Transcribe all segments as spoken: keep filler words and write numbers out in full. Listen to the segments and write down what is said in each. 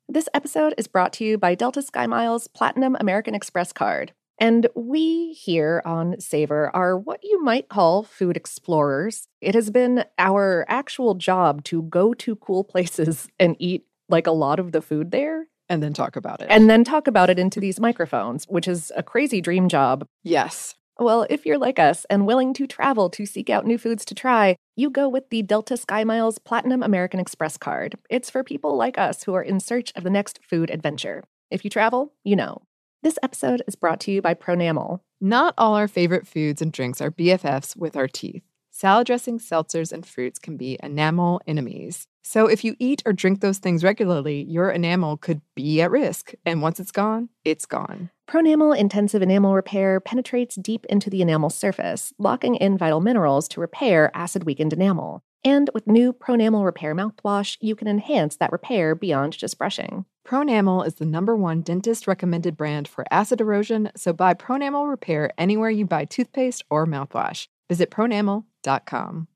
This episode is brought to you by Delta SkyMiles Platinum American Express card. And we here on Savor are what you might call food explorers. It has been our actual job to go to cool places and eat like a lot of the food there. And then talk about it. And then talk about it into these microphones, which is a crazy dream job. Yes. Well, if you're like us and willing to travel to seek out new foods to try, you go with the Delta SkyMiles Platinum American Express card. It's for people like us who are in search of the next food adventure. If you travel, you know. This episode is brought to you by Pronamel. Not all our favorite foods and drinks are B F Fs with our teeth. Salad dressings, seltzers, and fruits can be enamel enemies. So if you eat or drink those things regularly, your enamel could be at risk. And once it's gone, it's gone. Pronamel Intensive Enamel Repair penetrates deep into the enamel surface, locking in vital minerals to repair acid-weakened enamel. And with new Pronamel Repair mouthwash, you can enhance that repair beyond just brushing. Pronamel is the number one dentist-recommended brand for acid erosion, so buy Pronamel Repair anywhere you buy toothpaste or mouthwash. Visit pronamel dot com.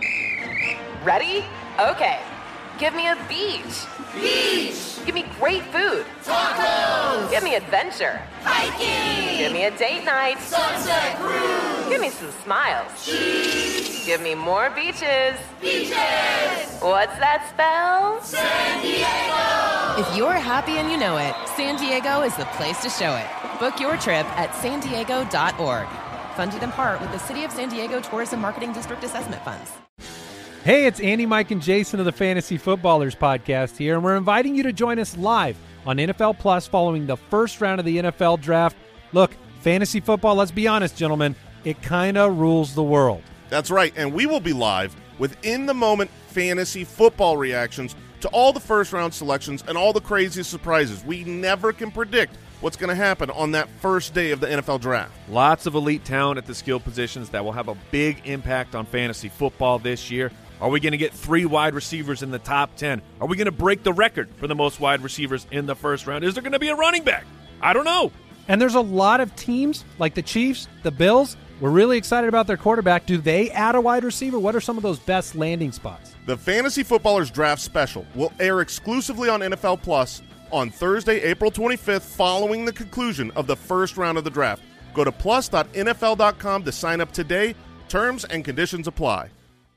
Ready? Okay. Give me a beach. Beach! Give me great food. Tacos! Give me adventure. Hiking! Give me a date night. Sunset cruise! Give me some smiles. Cheese! Give me more beaches. Beaches! What's that spell? San Diego! If you're happy and you know it, San Diego is the place to show it. Book your trip at san diego dot org. Funded in part with the City of San Diego Tourism Marketing District Assessment Funds. Hey, it's Andy, Mike, and Jason of the Fantasy Footballers podcast here, and we're inviting you to join us live on N F L Plus following the first round of the N F L Draft. Look, fantasy football, let's be honest, gentlemen, it kind of rules the world. That's right, and we will be live with in-the-moment fantasy football reactions to all the first-round selections and all the craziest surprises. We never can predict what's going to happen on that first day of the N F L Draft. Lots of elite talent at the skill positions that will have a big impact on fantasy football this year. Are we going to get three wide receivers in the top ten? Are we going to break the record for the most wide receivers in the first round? Is there going to be a running back? I don't know. And there's a lot of teams like the Chiefs, the Bills. We're really excited about their quarterback. Do they add a wide receiver? What are some of those best landing spots? The Fantasy Footballers Draft Special will air exclusively on N F L Plus on Thursday, April twenty-fifth, following the conclusion of the first round of the draft. Go to plus dot N F L dot com to sign up today. Terms and conditions apply.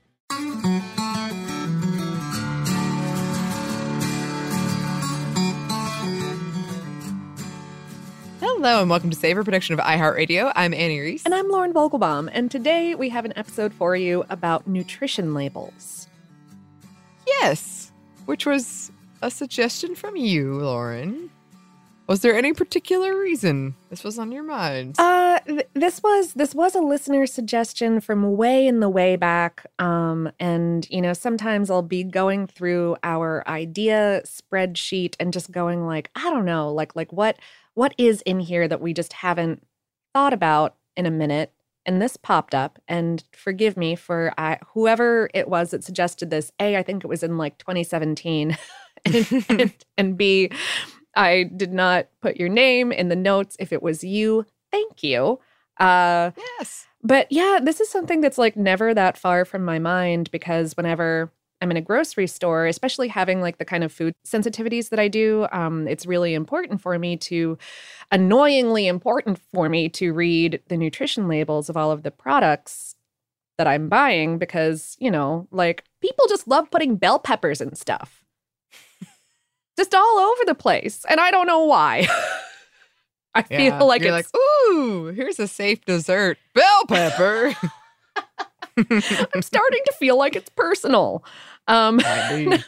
Hello and welcome to Savor, production of iHeartRadio. I'm Annie Reese. And I'm Lauren Vogelbaum, and today we have an episode for you about nutrition labels. Yes, which was a suggestion from you, Lauren. Was there any particular reason this was on your mind? Uh, th- this was this was a listener suggestion from way in the way back. Um, and you know, sometimes I'll be going through our idea spreadsheet and just going like, I don't know, like like what what is in here that we just haven't thought about in a minute. And this popped up, and forgive me for uh, whoever it was that suggested this. A, I think it was in like twenty seventeen, and, and, and B, I did not put your name in the notes. If it was you, thank you. Uh, yes. But yeah, this is something that's like never that far from my mind, because whenever I'm in a grocery store, especially having like the kind of food sensitivities that I do, um, it's really important for me to, annoyingly important for me to read the nutrition labels of all of the products that I'm buying, because, you know, like people just love putting bell peppers and stuff. Just all over the place. And I don't know why. I feel yeah, like you're it's like, ooh, here's a safe dessert. Bell pepper. I'm starting to feel like it's personal. Um, That's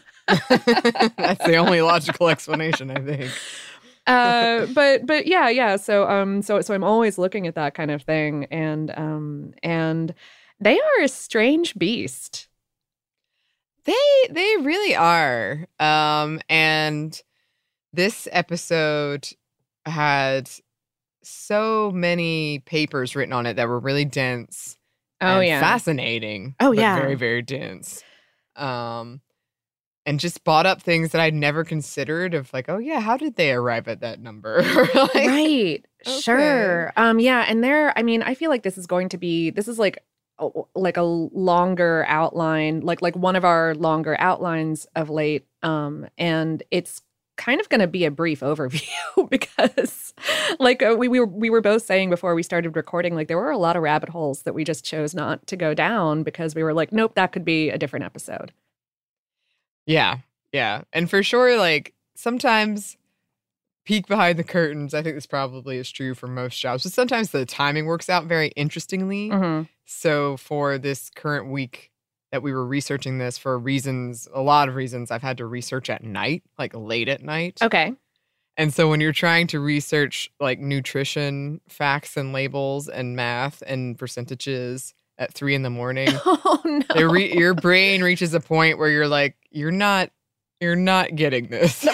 the only logical explanation, I think. uh, but but yeah, yeah. So um, so so I'm always looking at that kind of thing, and um, and they are a strange beast. They they really are. Um, and this episode had so many papers written on it that were really dense. Oh and yeah, fascinating. Oh but yeah, very very dense. Um, and just brought up things that I'd never considered. Of like, oh yeah, how did they arrive at that number? Like, right? okay. Sure. Um, yeah, and there. I mean, I feel like this is going to be. This is like. like a longer outline, like like one of our longer outlines of late. Um, and it's kind of going to be a brief overview because like uh, we, we, were, we were both saying before we started recording, like there were a lot of rabbit holes that we just chose not to go down because we were like, nope, that could be a different episode. Yeah, yeah. And for sure, like sometimes peek behind the curtains, I think this probably is true for most jobs, but sometimes the timing works out very interestingly. Mm-hmm. So for this current week that we were researching this for reasons, a lot of reasons, I've had to research at night, like late at night. Okay. And so when you're trying to research like nutrition facts and labels and math and percentages at three in the morning, oh no, it re- your brain reaches a point where you're like, you're not, you're not getting this.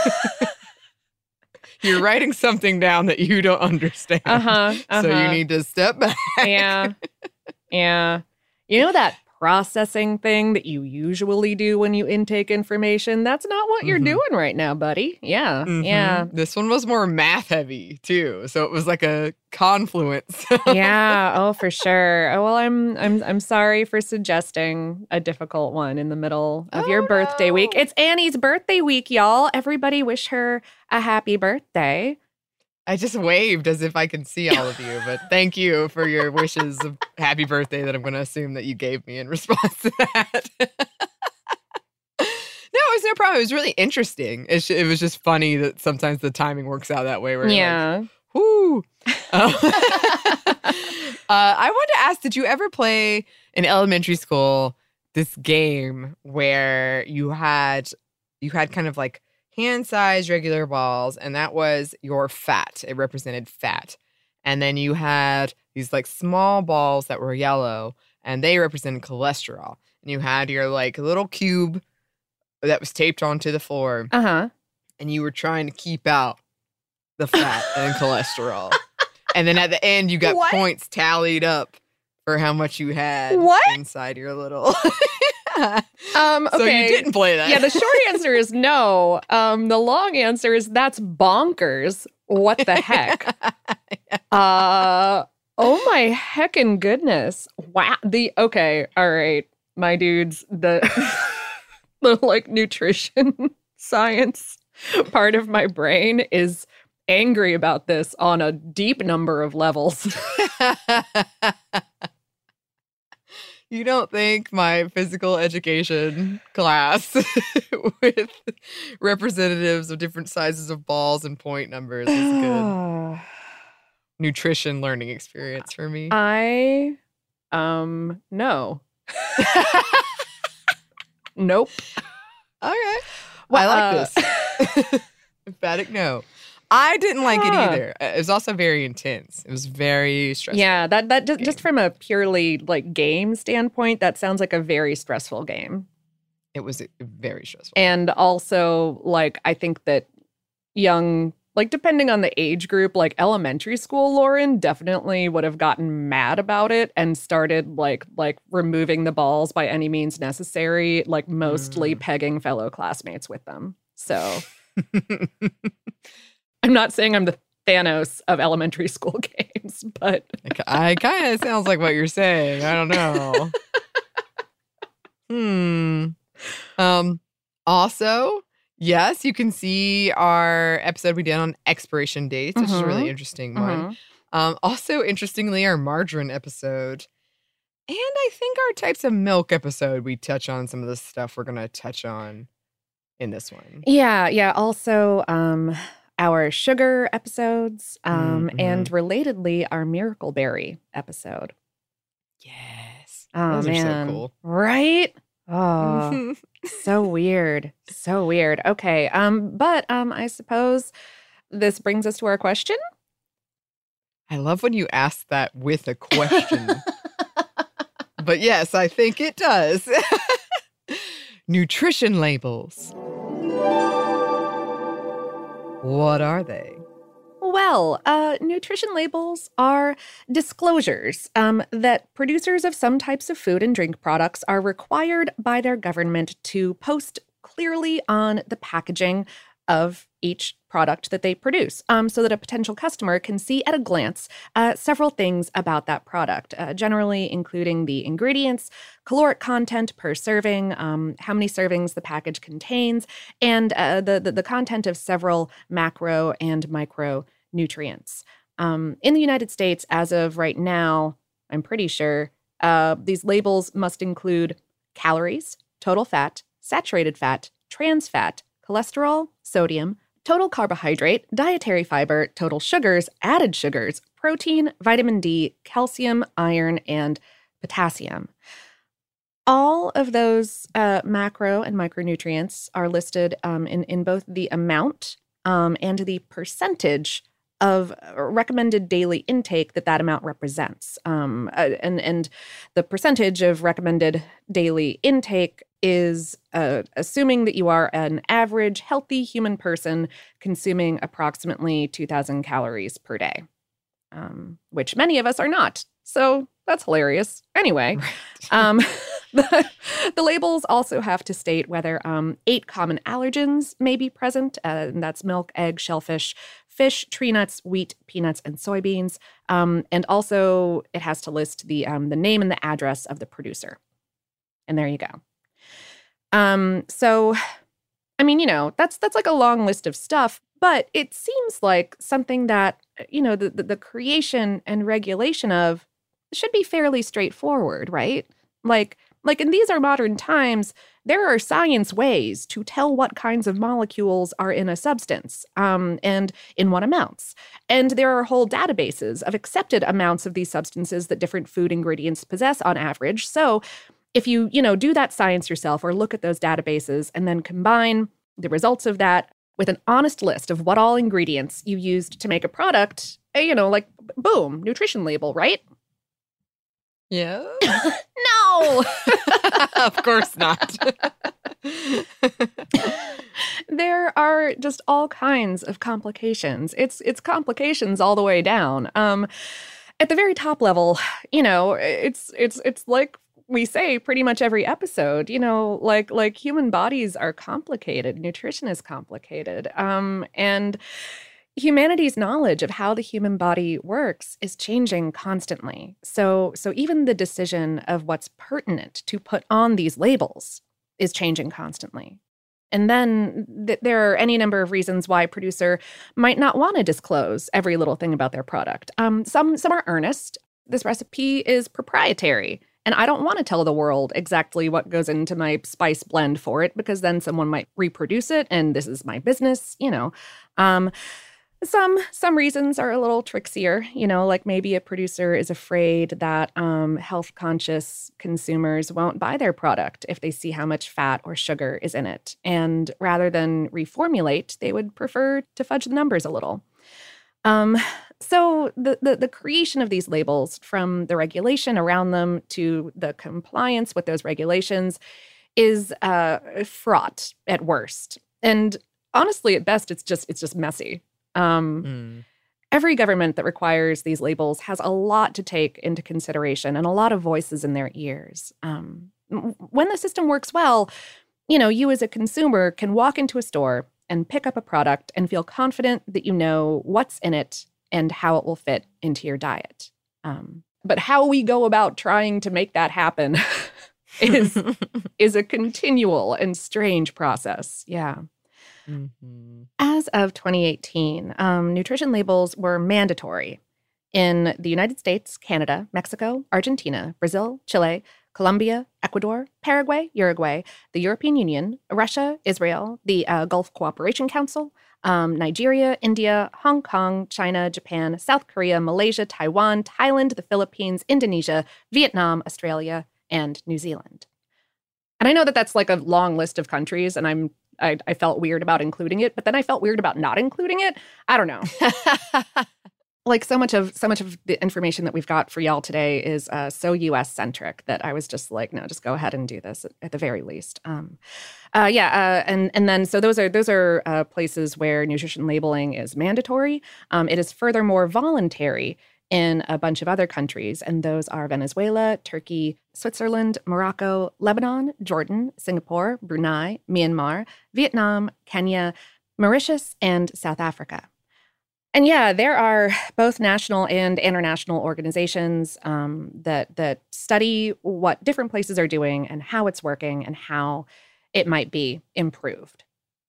You're writing something down that you don't understand. Uh-huh, uh-huh. So you need to step back. Yeah. Yeah. You know that processing thing that you usually do when you intake information? That's not what you're Mhm. doing right now, buddy. Yeah. Mhm. Yeah. This one was more math heavy too. So it was like a confluence. Yeah. Oh, for sure. Oh, well, I'm I'm I'm sorry for suggesting a difficult one in the middle of Oh, your birthday week. no. It's Annie's birthday week, y'all. Everybody wish her a happy birthday. I just waved as if I could see all of you, but thank you for your wishes of happy birthday that I'm going to assume that you gave me in response to that. No, it was no problem. It was really interesting. It, sh- it was just funny that sometimes the timing works out that way. Where you're Yeah. like, whoo. Uh, uh, I wanted to ask, did you ever play in elementary school this game where you had you had kind of like hand-sized regular balls, and that was your fat. It represented fat. And then you had these like small balls that were yellow, and they represented cholesterol. And you had your like little cube that was taped onto the floor, Uh-huh. and you were trying to keep out the fat and cholesterol. And then at the end, you got What? points tallied up for how much you had What? inside your little. Um, So okay. you didn't play that. Yeah, the short answer is no. Um, the long answer is that's bonkers. What the heck? Uh, oh my heckin' goodness. Wow. The okay, all right, my dudes, the the like nutrition science part of my brain is angry about this on a deep number of levels. You don't think my physical education class with representatives of different sizes of balls and point numbers is a good nutrition learning experience for me? I um no. Nope. Okay. Well, I uh, like this. Emphatic no. I didn't like it Huh. either. It was also very intense. It was very stressful. Yeah, that that just, game. just from a purely like game standpoint, that sounds like a very stressful game. It was very stressful. And also, like, I think that young, like, depending on the age group, like elementary school Lauren definitely would have gotten mad about it and started like like removing the balls by any means necessary, like mostly Mm. pegging fellow classmates with them. So I'm not saying I'm the Thanos of elementary school games, but I kind of sounds like what you're saying. I don't know. hmm. Um. Also, yes, you can see our episode we did on expiration dates, which is a really Mhm. interesting one. Mhm. Um. Also, interestingly, our margarine episode, and I think our types of milk episode, we touch on some of the stuff we're gonna touch on in this one. Yeah, yeah. Also, um, our sugar episodes, um, Mhm. and relatedly, our Miracle Berry episode. Yes. Oh Those man, are so cool. right? Oh, so weird, so weird. Okay, um, but um, I suppose this brings us to our question. I love when you ask that with a question. But yes, I think it does. Nutrition labels. What are they? Well, uh, nutrition labels are disclosures um, that producers of some types of food and drink products are required by their government to post clearly on the packaging of each product that they produce, um, so that a potential customer can see at a glance uh, several things about that product, uh, generally including the ingredients, caloric content per serving, um, how many servings the package contains, and uh, the, the, the content of several macro and micronutrients. Um, in the United States, as of right now, I'm pretty sure, uh, these labels must include calories, total fat, saturated fat, trans fat, cholesterol, sodium, total carbohydrate, dietary fiber, total sugars, added sugars, protein, vitamin D, calcium, iron, and potassium. All of those uh, macro and micronutrients are listed um, in, in both the amount um, and the percentage of recommended daily intake that that amount represents. Um, uh, and, and the percentage of recommended daily intake is uh, assuming that you are an average healthy human person consuming approximately two thousand calories per day, um, which many of us are not. So that's hilarious. Anyway, right. um, the, the labels also have to state whether um, eight common allergens may be present, uh, and that's milk, egg, shellfish, fish, tree nuts, wheat, peanuts, and soybeans. Um, and also it has to list the um, the name and the address of the producer. And there you go. Um, so, I mean, you know, that's that's like a long list of stuff, but it seems like something that, you know, the, the, the creation and regulation of should be fairly straightforward, right? Like, like, and these are modern times, there are science ways to tell what kinds of molecules are in a substance um, and in what amounts. And there are whole databases of accepted amounts of these substances that different food ingredients possess on average. So if you, you know, do that science yourself or look at those databases and then combine the results of that with an honest list of what all ingredients you used to make a product, you know, like, boom, nutrition label, right? Yeah. No! Of course not. There are just all kinds of complications. It's it's complications all the way down. Um, at the very top level, you know, it's it's it's like we say pretty much every episode, you know, like like human bodies are complicated. Nutrition is complicated. Um, and humanity's knowledge of how the human body works is changing constantly. So, so even the decision of what's pertinent to put on these labels is changing constantly. And then th- there are any number of reasons why a producer might not want to disclose every little thing about their product. Um, some, some are earnest. This recipe is proprietary, and I don't want to tell the world exactly what goes into my spice blend for it, because then someone might reproduce it, and this is my business, you know. Um, Some some reasons are a little trixier, you know, like maybe a producer is afraid that um, health-conscious consumers won't buy their product if they see how much fat or sugar is in it. And rather than reformulate, they would prefer to fudge the numbers a little. Um, so the, the the creation of these labels, from the regulation around them to the compliance with those regulations, is uh, fraught at worst. And honestly, at best, it's just it's just messy. Um, mm. Every government that requires these labels has a lot to take into consideration and a lot of voices in their ears. Um, when the system works well, you know, you as a consumer can walk into a store and pick up a product and feel confident that you know what's in it and how it will fit into your diet. Um, but how we go about trying to make that happen is, is a continual and strange process. Yeah. Mm-hmm. As of twenty eighteen, um, nutrition labels were mandatory in the United States, Canada, Mexico, Argentina, Brazil, Chile, Colombia, Ecuador, Paraguay, Uruguay, the European Union, Russia, Israel, the uh, Gulf Cooperation Council, um, Nigeria, India, Hong Kong, China, Japan, South Korea, Malaysia, Taiwan, Thailand, the Philippines, Indonesia, Vietnam, Australia, and New Zealand. And I know that that's like a long list of countries, and I'm I, I felt weird about including it, but then I felt weird about not including it. I don't know. Like so much of so much of the information that we've got for y'all today is uh, so U S centric that I was just like, no, just go ahead and do this at, at the very least. Um, uh, yeah, uh, and and then so those are those are uh, places where nutrition labeling is mandatory. Um, it is furthermore voluntary in a bunch of other countries, and those are Venezuela, Turkey, Switzerland, Morocco, Lebanon, Jordan, Singapore, Brunei, Myanmar, Vietnam, Kenya, Mauritius, and South Africa. And yeah, there are both national and international organizations um, that that study what different places are doing and how it's working and how it might be improved.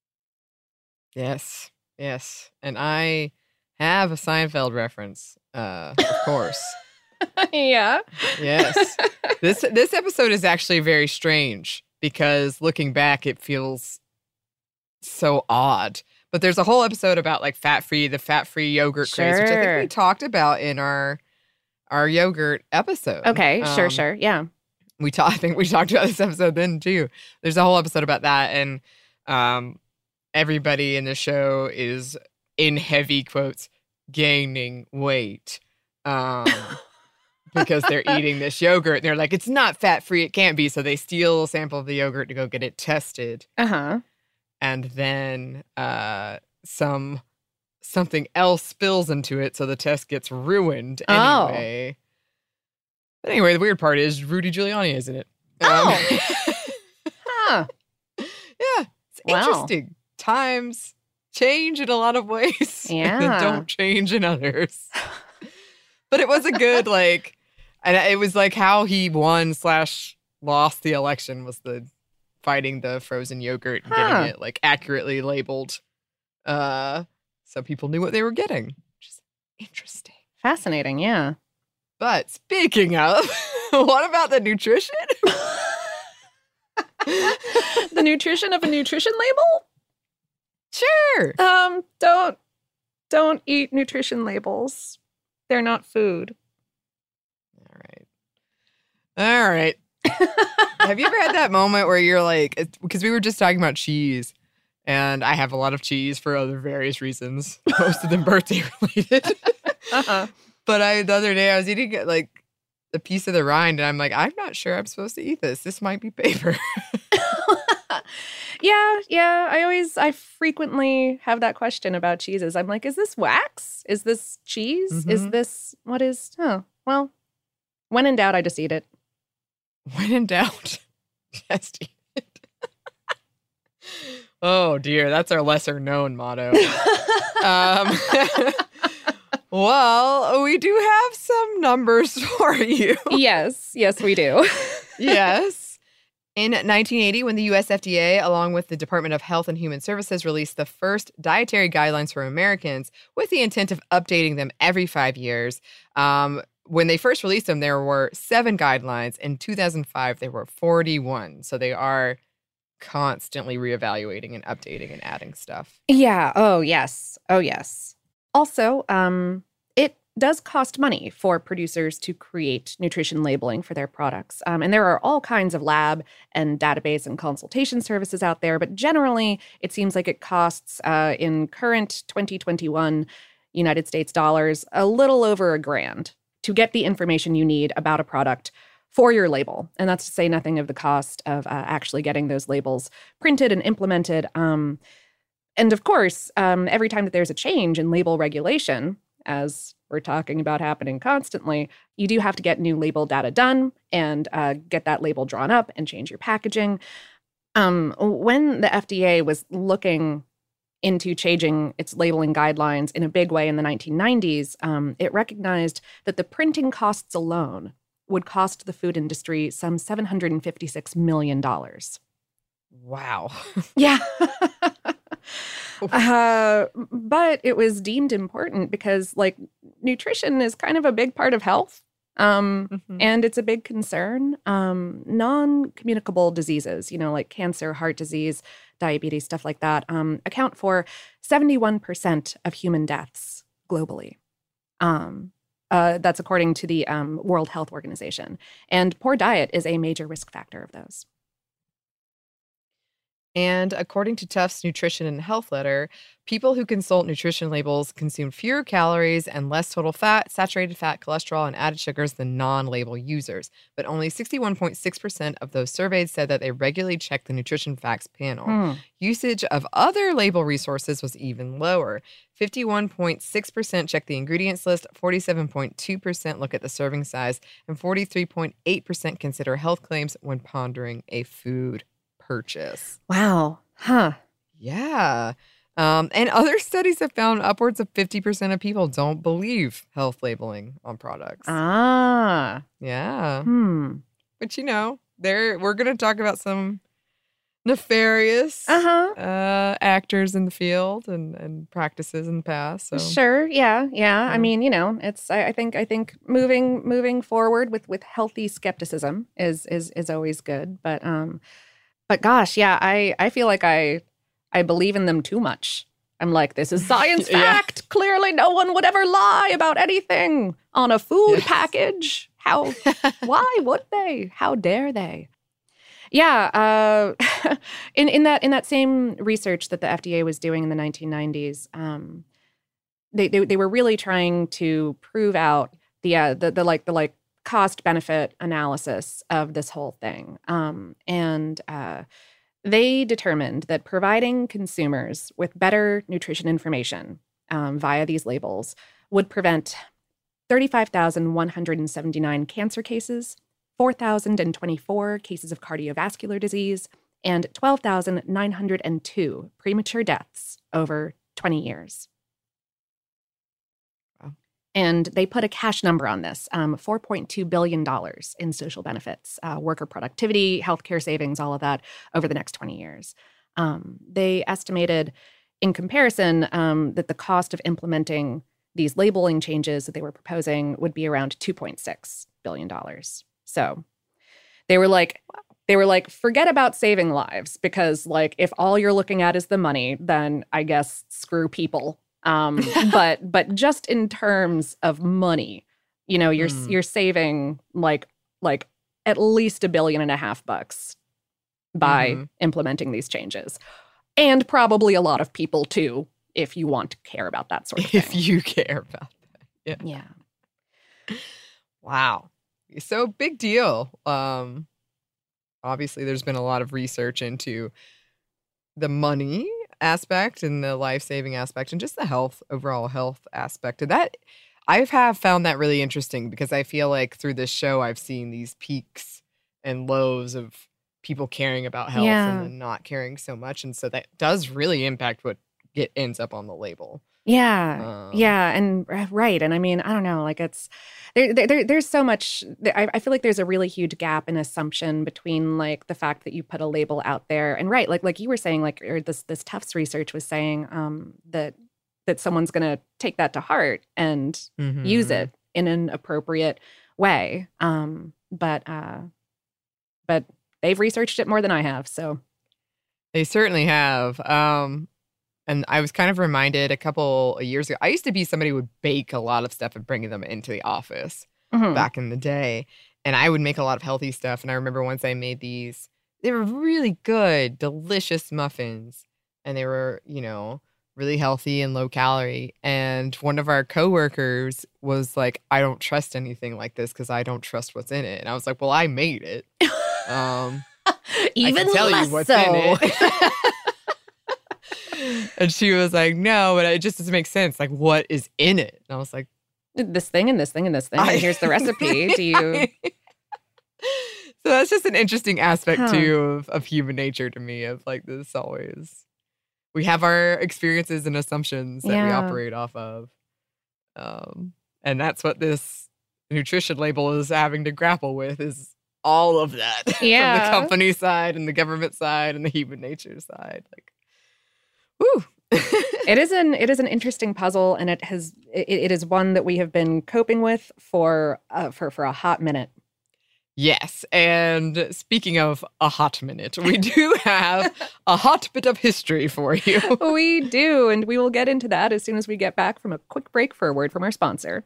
Yes, yes. And I have a Seinfeld reference, uh, of course. Yeah. Yes. This this episode is actually very strange because looking back, it feels so odd. But there's a whole episode about like fat-free, the fat-free yogurt Sure. craze, which I think we talked about in our our yogurt episode. Okay, sure, Um, sure. Yeah. We talked. I think we talked about this episode then too. There's a whole episode about that, and um, everybody in the show is in heavy quotes gaining weight, um, because they're eating this yogurt. And they're like, it's not fat free. It can't be. So they steal a sample of the yogurt to go get it tested, Uh-huh. and then uh, some something else spills into it, so the test gets ruined Oh. anyway. But anyway, the weird part is Rudy Giuliani is in it. Oh. Um, Huh. yeah, it's Wow. interesting. Times change in a lot of ways. And Yeah. then don't change in others. But it was a good, like, and it was like how he won slash lost the election was the fighting the frozen yogurt and Huh. getting it, like, accurately labeled. Uh, so people knew what they were getting, which is interesting. Fascinating, yeah. But speaking of, what about the nutrition? The nutrition of a nutrition label? Sure. Um, don't don't eat nutrition labels. They're not food. All right. All right. Have you ever had that moment where you're like, because we were just talking about cheese, and I have a lot of cheese for other various reasons, most of them birthday related. Uh-huh. But I, the other day, I was eating like a piece of the rind, and I'm like, I'm not sure I'm supposed to eat this. This might be paper. Yeah, yeah. I always, I frequently have that question about cheeses. I'm like, is this wax? Is this cheese? Is Mhm. this, what is, oh, well, when in doubt, I just eat it. When in doubt, just eat it. Oh dear, that's our lesser known motto. um, well, we do have some numbers for you. Yes, yes, we do. Yes. In nineteen eighty, when the U S F D A, along with the Department of Health and Human Services, released the first dietary guidelines for Americans with the intent of updating them every five years. Um, when they first released them, there were seven guidelines. In two thousand five, there were forty-one. So they are constantly reevaluating and updating and adding stuff. Yeah. Oh, yes. Oh, yes. Also, um, it does cost money for producers to create nutrition labeling for their products. Um, and there are all kinds of lab and database and consultation services out there. But generally, it seems like it costs, uh, in current twenty twenty-one United States dollars, a little over a grand to get the information you need about a product for your label. And that's to say nothing of the cost of uh, actually getting those labels printed and implemented. Um, and of course, um, every time that there's a change in label regulation, as we're talking about happening constantly, you do have to get new label data done and uh, get that label drawn up and change your packaging. Um, when the F D A was looking into changing its labeling guidelines in a big way in the nineteen nineties, um, it recognized that the printing costs alone would cost the food industry some seven hundred fifty-six million dollars. Wow. Yeah. uh, but it was deemed important because, like, nutrition is kind of a big part of health. Um, Mhm. and it's a big concern. Um, non-communicable diseases, you know, like cancer, heart disease, diabetes, stuff like that, um, account for seventy-one percent of human deaths globally. Um, uh, that's according to the um, World Health Organization. And poor diet is a major risk factor of those. And according to Tufts Nutrition and Health Letter, people who consult nutrition labels consume fewer calories and less total fat, saturated fat, cholesterol, and added sugars than non-label users. But only sixty-one point six percent of those surveyed said that they regularly check the nutrition facts panel. Hmm. Usage of other label resources was even lower. fifty-one point six percent check the ingredients list, forty-seven point two percent look at the serving size, and forty-three point eight percent consider health claims when pondering a food purchase. Wow. Huh. Yeah. Um, and other studies have found upwards of fifty percent of people don't believe health labeling on products. Ah. Yeah. Hmm. But, you know, there we're going to talk about some nefarious Uh-huh. uh, actors in the field and, and practices in the past. So. Sure. Yeah. Yeah. I Yeah. mean, you know, it's, I, I think, I think moving, moving forward with, with healthy skepticism is, is, is always good. But, um, but gosh, yeah, I, I feel like I, I believe in them too much. I'm like, this is science Yeah. fact. Clearly no one would ever lie about anything on a food Yes. package. How, why would they? How dare they? Yeah, uh, in in that in that same research that the F D A was doing in the nineteen nineties, um, they, they they were really trying to prove out the uh, the, the like the like cost benefit analysis of this whole thing, um, and uh, they determined that providing consumers with better nutrition information um, via these labels would prevent thirty-five thousand one hundred seventy-nine cancer cases, four thousand twenty-four cases of cardiovascular disease, and twelve thousand nine hundred two premature deaths over twenty years. Wow. And they put a cash number on this, um, four point two billion dollars in social benefits, uh, worker productivity, healthcare savings, all of that over the next twenty years. Um, they estimated, in comparison, um, that the cost of implementing these labeling changes that they were proposing would be around two point six billion dollars. So they were like, they were like, forget about saving lives, because like if all you're looking at is the money, then I guess screw people. Um, but but just in terms of money, you know, you're Mm. you're saving like like at least a billion and a half bucks by Mhm. implementing these changes, and probably a lot of people too, if you want to care about that sort of thing. If you care about that. Yeah. Yeah. Wow. So big deal. Um, obviously, there's been a lot of research into the money aspect and the life-saving aspect and just the health, overall health aspect. And that, I have found that really interesting because I feel like through this show, I've seen these peaks and lows of people caring about health Yeah. and then not caring so much. And so that does really impact what get ends up on the label. Yeah, Um, yeah, and uh, right, and I mean, I don't know, like it's there, there there's so much. I, I feel like there's a really huge gap in assumption between like the fact that you put a label out there, and right, like like you were saying, like or this this Tufts research was saying um, that that someone's going to take that to heart and use mhm. it in an appropriate way. Um, but uh, but they've researched it more than I have, so They certainly have. Um, and I was kind of reminded a couple of years ago, I used to be somebody who would bake a lot of stuff and bring them into the office mhm. back in the day. And I would make a lot of healthy stuff. And I remember once I made these, they were really good, delicious muffins. And they were, you know, really healthy and low calorie. And one of our coworkers was like, I don't trust anything like this because I don't trust what's in it. And I was like, well, I made it. Um, even I can tell less you what's so. in it. And she was like, no, but it just doesn't make sense. Like, what is in it? And I was like, This thing and this thing and this thing, I- and here's the recipe. Do you? So that's just an interesting aspect Huh. too of, of human nature to me. Of like this always, we have our experiences and assumptions that we Yeah. operate off of, um, and that's what this nutrition label is having to grapple with is all of that Yeah. from the company side and the government side and the human nature side. Like, woo. It is an it is an interesting puzzle, and it has it, it is one that we have been coping with for uh, for for a hot minute. Yes, and speaking of a hot minute, we do have a hot bit of history for you. We do, and we will get into that as soon as we get back from a quick break for a word from our sponsor.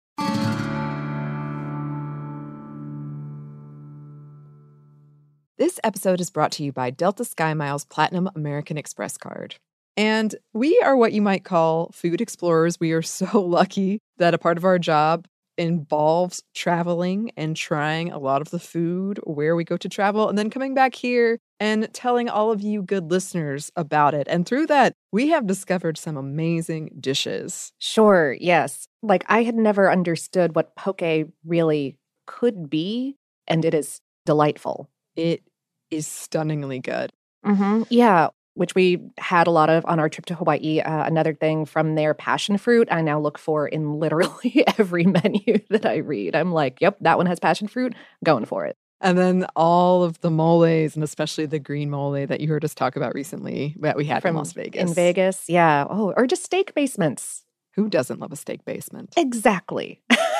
This episode is brought to you by Delta SkyMiles Platinum American Express card. And we are what you might call food explorers. We are so lucky that a part of our job involves traveling and trying a lot of the food where we go to travel and then coming back here and telling all of you good listeners about it. And through that, we have discovered some amazing dishes. Sure, yes. Like I had never understood what poke really could be, and it is delightful. It is stunningly good. Mm-hmm. Yeah. which we had a lot of on our trip to Hawaii. Uh, another thing from their passion fruit, I now look for in literally every menu that I read. I'm like, yep, that one has passion fruit, going for it. And then all of the moles, and especially the green mole that you heard us talk about recently that we had From in Las Vegas. In Vegas, yeah. Oh, or just steak basements. Who doesn't love a steak basement? Exactly.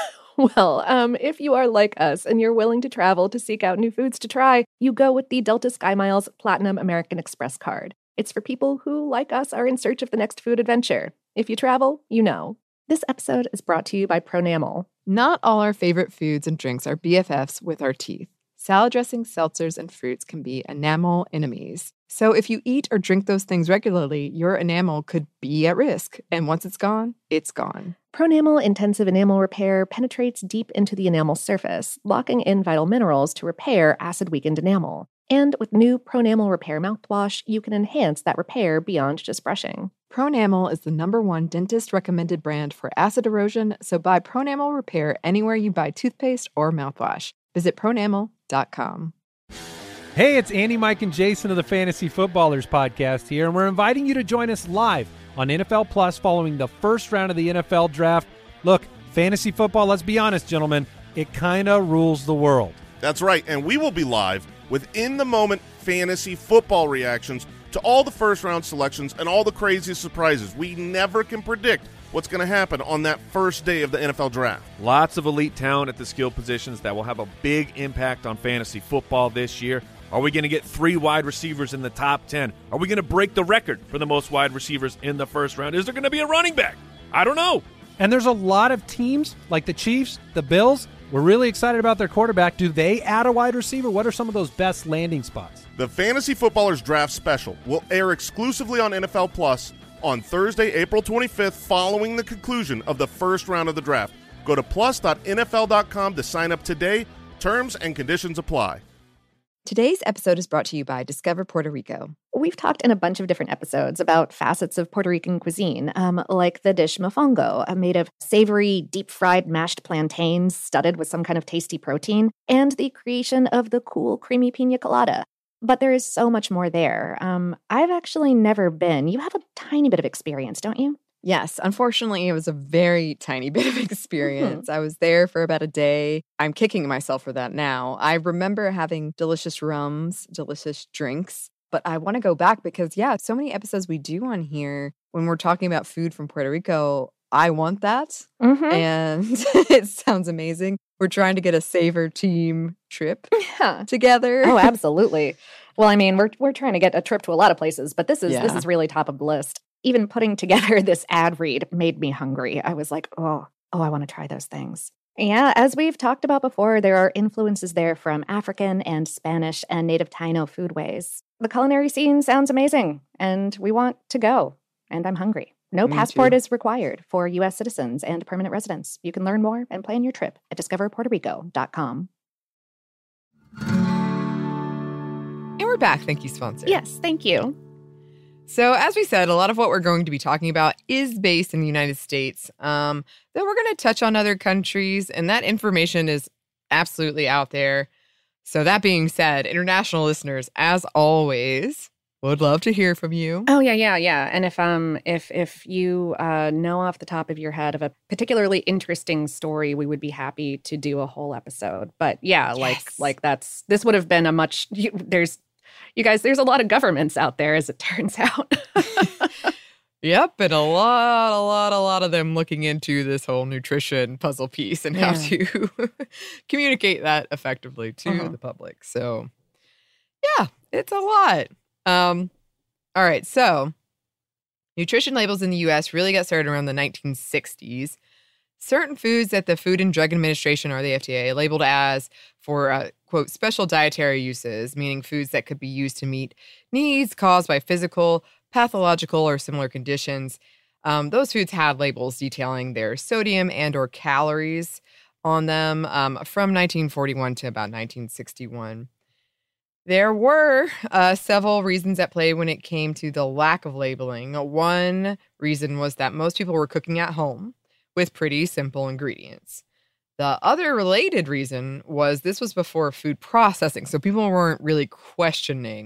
Well, um, if you are like us and you're willing to travel to seek out new foods to try, you go with the Delta SkyMiles Platinum American Express card. It's for people who, like us, are in search of the next food adventure. If you travel, you know. This episode is brought to you by Pronamel. Not all our favorite foods and drinks are B F Fs with our teeth. Salad dressings, seltzers, and fruits can be enamel enemies. So if you eat or drink those things regularly, your enamel could be at risk. And once it's gone, it's gone. Pronamel Intensive Enamel Repair penetrates deep into the enamel surface, locking in vital minerals to repair acid-weakened enamel. And with new Pronamel Repair mouthwash, you can enhance that repair beyond just brushing. Pronamel is the number one dentist-recommended brand for acid erosion, so buy Pronamel Repair anywhere you buy toothpaste or mouthwash. Visit pronamel dot com. Hey, it's Andy, Mike, and Jason of the Fantasy Footballers podcast here, and we're inviting you to join us live on N F L Plus following the first round of the N F L Draft. Look, fantasy football, let's be honest, gentlemen, it kind of rules the world. That's right, and we will be live with in-the-moment fantasy football reactions to all the first-round selections and all the craziest surprises. We never can predict what's going to happen on that first day of the N F L Draft. Lots of elite talent at the skill positions that will have a big impact on fantasy football this year. Are we going to get three wide receivers in the top ten? Are we going to break the record for the most wide receivers in the first round? Is there going to be a running back? I don't know. And there's a lot of teams like the Chiefs, the Bills. We're really excited about their quarterback. Do they add a wide receiver? What are some of those best landing spots? The Fantasy Footballers Draft Special will air exclusively on N F L Plus on Thursday, April twenty-fifth, following the conclusion of the first round of the draft. Go to plus dot N F L dot com to sign up today. Terms and conditions apply. Today's episode is brought to you by Discover Puerto Rico. We've talked in a bunch of different episodes about facets of Puerto Rican cuisine, um, like the dish mofongo, uh, made of savory, deep-fried mashed plantains studded with some kind of tasty protein, and the creation of the cool, creamy pina colada. But there is so much more there. Um, I've actually never been. You have a tiny bit of experience, don't you? Yes, unfortunately, it was a very tiny bit of experience. Mm-hmm. I was there for about a day. I'm kicking myself for that now. I remember having delicious rums, delicious drinks, but I want to go back because, yeah, so many episodes we do on here when we're talking about food from Puerto Rico. I want that, mm-hmm. and it sounds amazing. We're trying to get a Savor team trip yeah. together. Oh, absolutely. Well, I mean, we're we're trying to get a trip to a lot of places, but this is yeah. this is really top of the list. Even putting together this ad read made me hungry. I was like, oh, oh, I want to try those things. Yeah, as we've talked about before, there are influences there from African and Spanish and native Taino foodways. The culinary scene sounds amazing, and we want to go, and I'm hungry. No Me passport too. Is required for U S citizens and permanent residents. You can learn more and plan your trip at discover puerto rico dot com. And we're back. Thank you, sponsor. Yes, thank you. So as we said, a lot of what we're going to be talking about is based in the United States. Um, then we're going to touch on other countries, and that information is absolutely out there. So that being said, international listeners, as always, would love to hear from you. Oh, yeah, yeah, yeah. And if um if if you uh, know off the top of your head of a particularly interesting story, we would be happy to do a whole episode. But yeah, yes. like like that's this would have been a much you, there's You guys, there's a lot of governments out there, as it turns out. Yep, and a lot, a lot, a lot of them looking into this whole nutrition puzzle piece and yeah. how to communicate that effectively to uh-huh. the public. So, yeah, it's a lot. Um, all right, so nutrition labels in the U S really got started around the nineteen sixties. Certain foods that the Food and Drug Administration, or the F D A, labeled as for, uh, quote, special dietary uses, meaning foods that could be used to meet needs caused by physical, pathological, or similar conditions. Um, those foods had labels detailing their sodium and or calories on them um, from nineteen forty-one to about nineteen sixty-one. There were uh, several reasons at play when it came to the lack of labeling. One reason was that most people were cooking at home with pretty simple ingredients. The other related reason was this was before food processing, so people weren't really questioning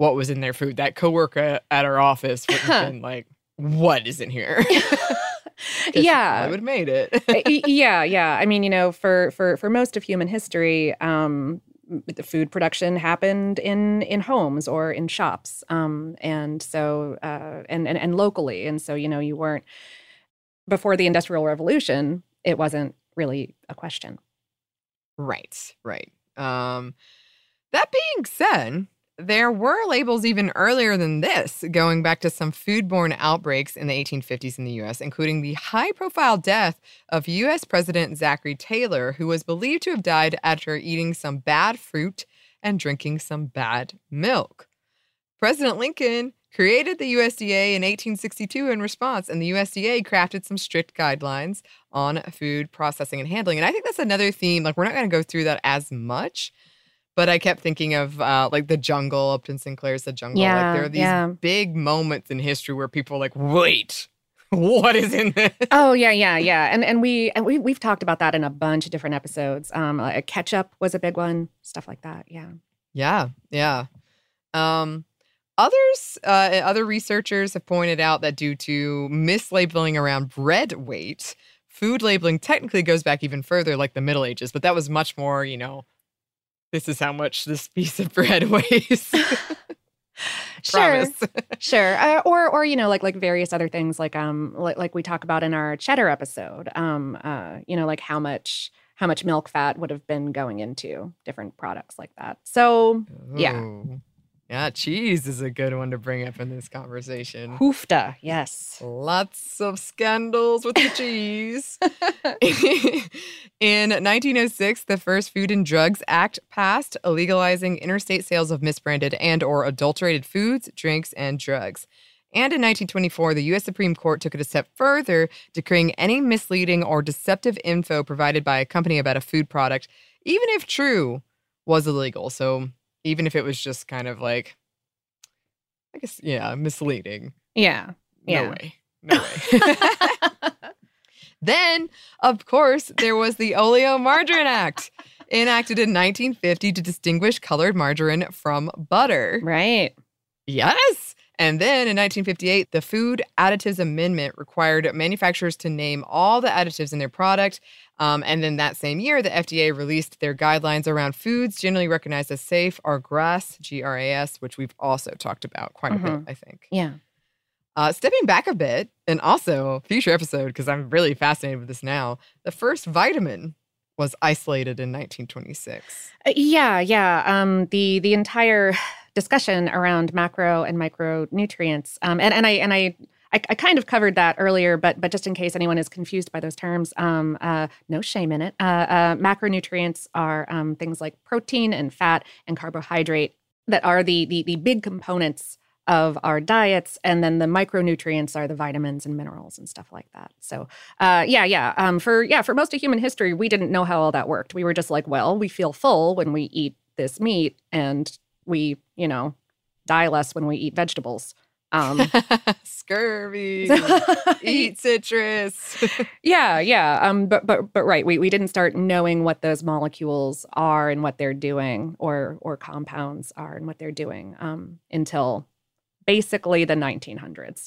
what was in their food. That coworker at our office would have been like, what is in here? Yeah. I would have made it. yeah, yeah. I mean, you know, for for for most of human history, um, the food production happened in in homes or in shops, um, and so uh, and, and and locally, and so you know, you weren't before the Industrial Revolution. It wasn't really a question. Right, right. Um, that being said, there were labels even earlier than this, going back to some foodborne outbreaks in the eighteen fifties in the U S, including the high-profile death of U S President Zachary Taylor, who was believed to have died after eating some bad fruit and drinking some bad milk. President Lincoln created the U S D A in eighteen sixty-two in response, and the U S D A crafted some strict guidelines on food processing and handling. And I think that's another theme. Like, we're not going to go through that as much, but I kept thinking of, uh, like, The Jungle, Upton Sinclair's The Jungle. Yeah, like, there are these yeah. big moments in history where people are like, wait, what is in this? Oh yeah, yeah, yeah. And and we and we we've talked about that in a bunch of different episodes. Um, like ketchup was a big one, stuff like that. Yeah. Yeah, yeah. Um, others, uh, other researchers have pointed out that due to mislabeling around bread weight, food labeling technically goes back even further, like the Middle Ages. But that was much more, you know, this is how much this piece of bread weighs. Sure, Promise. sure. Uh, or, or you know, like like various other things, like um, like, like we talk about in our cheddar episode. Um, uh, you know, like how much how much milk fat would have been going into different products like that. So yeah, Ooh. Yeah, cheese is a good one to bring up in this conversation. hoofda, yes. Lots of scandals with the cheese. In nineteen oh six, the first Food and Drugs Act passed, legalizing interstate sales of misbranded and or adulterated foods, drinks, and drugs. And in nineteen twenty-four, the U S Supreme Court took it a step further, decreeing any misleading or deceptive info provided by a company about a food product, even if true, was illegal. So even if it was just kind of like, I guess, yeah, misleading. Yeah, yeah. No way. No way. Then, of course, there was the Oleomargarine Act, enacted in nineteen fifty to distinguish colored margarine from butter. Right. Yes. And then in nineteen fifty-eight, the Food Additives Amendment required manufacturers to name all the additives in their product. Um, and then that same year, the F D A released their guidelines around foods generally recognized as safe, or GRAS, G R A S, which we've also talked about quite Mhm. a bit, I think. Yeah. Uh, stepping back a bit, and also future episode, because I'm really fascinated with this now, the first vitamin was isolated in nineteen twenty-six. Uh, yeah, yeah. Um, the the entire discussion around macro and micronutrients, um, and and I and I, I I kind of covered that earlier, but but just in case anyone is confused by those terms, um, uh, no shame in it. Uh, uh, macronutrients are um, things like protein and fat and carbohydrate that are the the the big components of our diets, and then the micronutrients are the vitamins and minerals and stuff like that. So, uh, yeah, yeah. Um, for yeah, for most of human history, we didn't know how all that worked. We were just like, well, we feel full when we eat this meat, and we, you know, die less when we eat vegetables. Um, Scurvy. Eat citrus. yeah, yeah. Um, but but but right, we we didn't start knowing what those molecules are and what they're doing, or or compounds are and what they're doing, um, until basically the nineteen hundreds.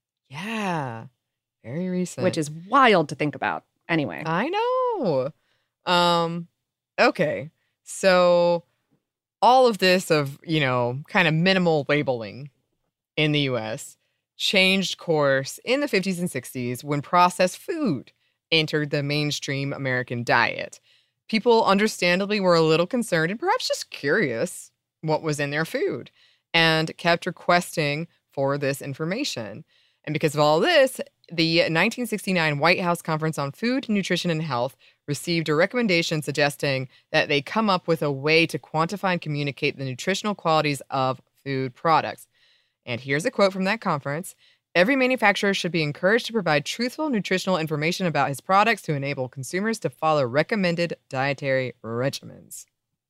Yeah. Very recent. Which is wild to think about. Anyway. I know. Um, okay. So all of this of, you know, kind of minimal labeling in the U S changed course in the fifties and sixties when processed food entered the mainstream American diet. People understandably were a little concerned and perhaps just curious what was in their food, and kept requesting for this information. And because of all this, the nineteen sixty-nine White House Conference on Food, Nutrition, and Health received a recommendation suggesting that they come up with a way to quantify and communicate the nutritional qualities of food products. And here's a quote from that conference. Every manufacturer should be encouraged to provide truthful nutritional information about his products to enable consumers to follow recommended dietary regimens.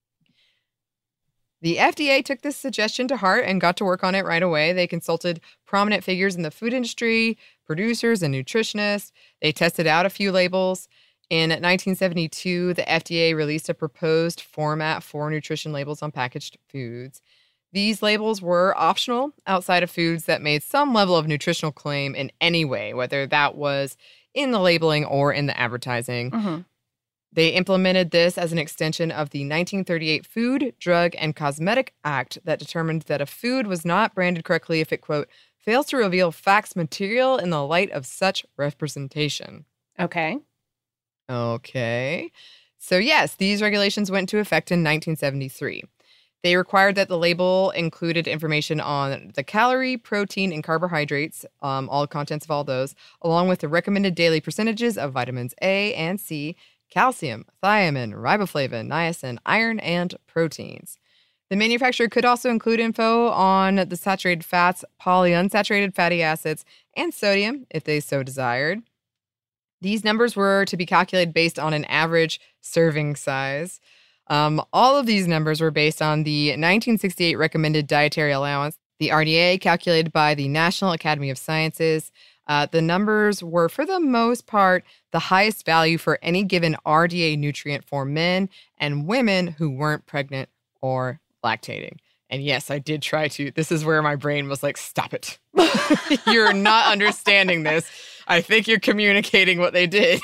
The F D A took this suggestion to heart and got to work on it right away. They consulted prominent figures in the food industry, producers, and nutritionists. They tested out a few labels. In nineteen seventy-two, the F D A released a proposed format for nutrition labels on packaged foods. These labels were optional outside of foods that made some level of nutritional claim in any way, whether that was in the labeling or in the advertising. Mm-hmm. They implemented this as an extension of the nineteen thirty-eight Food, Drug, and Cosmetic Act that determined that a food was not branded correctly if it, quote, fails to reveal facts material in the light of such representation. Okay. Okay. So, yes, these regulations went into effect in nineteen seventy-three. They required that the label included information on the calorie, protein, and carbohydrates, um, all contents of all those, along with the recommended daily percentages of vitamins A and C, calcium, thiamine, riboflavin, niacin, iron, and proteins. The manufacturer could also include info on the saturated fats, polyunsaturated fatty acids, and sodium if they so desired. These numbers were to be calculated based on an average serving size. Um, all of these numbers were based on the nineteen sixty-eight recommended dietary allowance, the R D A calculated by the National Academy of Sciences. Uh, the numbers were, for the most part, the highest value for any given R D A nutrient for men and women who weren't pregnant or lactating. And yes, I did try to. This is where my brain was like, stop it. You're not understanding this. I think you're communicating what they did.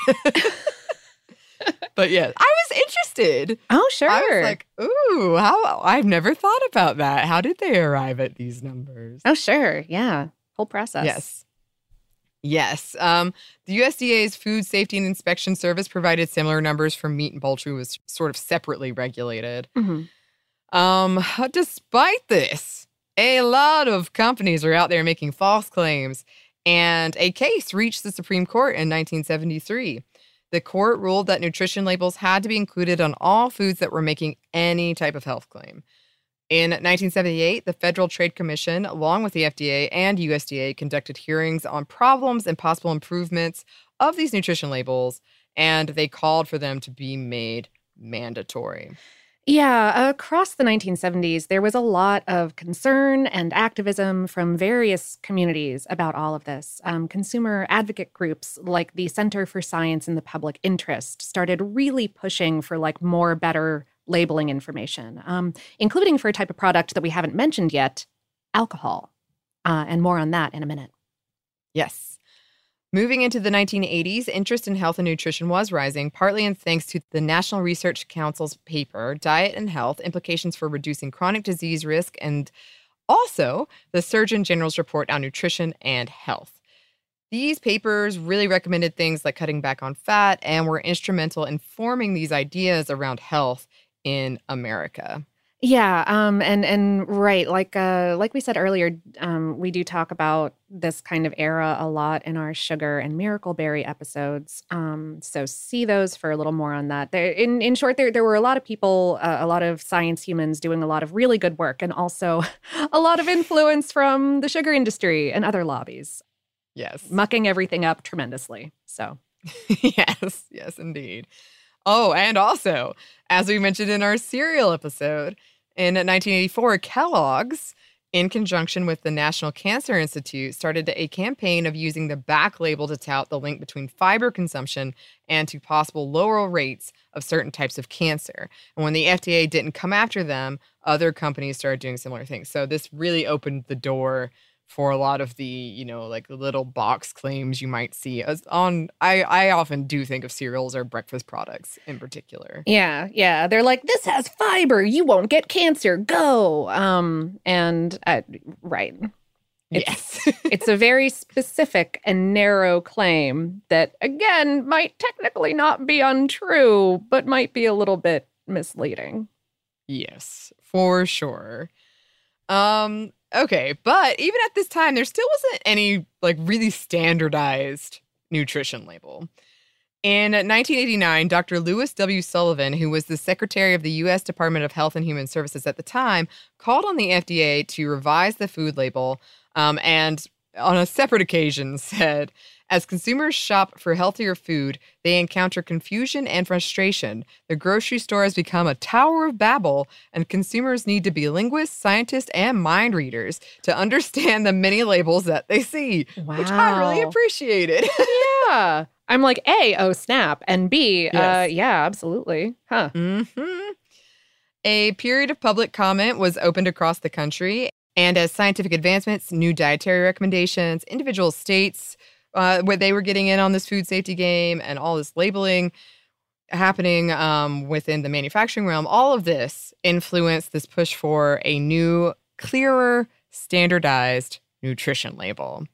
But yes, I was interested. Oh, sure. I was like, ooh, how? I've never thought about that. How did they arrive at these numbers? Oh, sure. Yeah. Whole process. Yes. Yes. Um, the U S D A's Food Safety and Inspection Service provided similar numbers for meat and poultry, was sort of separately regulated. Mm-hmm. Um, despite this, a lot of companies are out there making false claims, and a case reached the Supreme Court in nineteen seventy-three. The court ruled that nutrition labels had to be included on all foods that were making any type of health claim. In nineteen seventy-eight, the Federal Trade Commission, along with the F D A and U S D A, conducted hearings on problems and possible improvements of these nutrition labels, and they called for them to be made mandatory. Yeah, across the nineteen seventies, there was a lot of concern and activism from various communities about all of this. Um, consumer advocate groups like the Center for Science in the Public Interest started really pushing for like more better labeling information, um, including for a type of product that we haven't mentioned yet, alcohol. Uh, and more on that in a minute. Yes. Moving into the nineteen eighties, interest in health and nutrition was rising, partly in thanks to the National Research Council's paper, Diet and Health, Implications for Reducing Chronic Disease Risk, and also the Surgeon General's report on nutrition and health. These papers really recommended things like cutting back on fat and were instrumental in forming these ideas around health in America. Yeah, um, and and right, like uh, like we said earlier, um, we do talk about this kind of era a lot in our sugar and Miracle Berry episodes. Um, so see those for a little more on that. There, in in short, there there were a lot of people, uh, a lot of science humans doing a lot of really good work, and also a lot of influence from the sugar industry and other lobbies. Yes, mucking everything up tremendously. So yes, yes, indeed. Oh, and also, as we mentioned in our cereal episode, in nineteen eighty-four, Kellogg's, in conjunction with the National Cancer Institute, started a campaign of using the back label to tout the link between fiber consumption and to possible lower rates of certain types of cancer. And when the F D A didn't come after them, other companies started doing similar things. So this really opened the door for a lot of the, you know, like little box claims you might see as on, I, I often do think of cereals or breakfast products in particular. Yeah, yeah. They're like, this has fiber. You won't get cancer. Go. Um, and, uh, right. It's, yes. It's a very specific and narrow claim that, again, might technically not be untrue, but might be a little bit misleading. Yes, for sure. Um... Okay, but even at this time, there still wasn't any, like, really standardized nutrition label. In nineteen eighty-nine, Doctor Lewis W. Sullivan, who was the secretary of the U S Department of Health and Human Services at the time, called on the F D A to revise the food label um, and, on a separate occasion, said, as consumers shop for healthier food, they encounter confusion and frustration. The grocery store has become a Tower of Babel, and consumers need to be linguists, scientists, and mind readers to understand the many labels that they see, wow. which I really appreciated. Yeah. I'm like, A, oh, snap, and B, yes. uh, yeah, absolutely. Huh. Mm-hmm. A period of public comment was opened across the country, and as scientific advancements, new dietary recommendations, individual states, uh, where they were getting in on this food safety game, and all this labeling happening um, within the manufacturing realm, all of this influenced this push for a new, clearer, standardized nutrition label.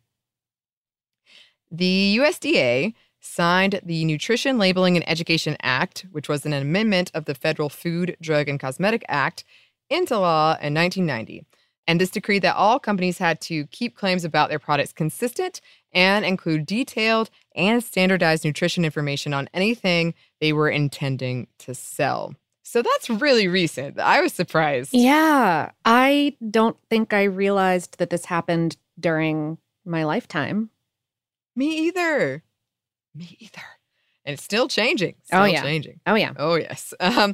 The U S D A signed the Nutrition Labeling and Education Act, which was an amendment of the Federal Food, Drug, and Cosmetic Act, into law in nineteen ninety. And this decreed that all companies had to keep claims about their products consistent and include detailed and standardized nutrition information on anything they were intending to sell. So that's really recent. I was surprised. Yeah, I don't think I realized that this happened during my lifetime. Me either. Me either. And it's still changing. Still oh, yeah. changing. Oh, yeah. Oh, yes. Um,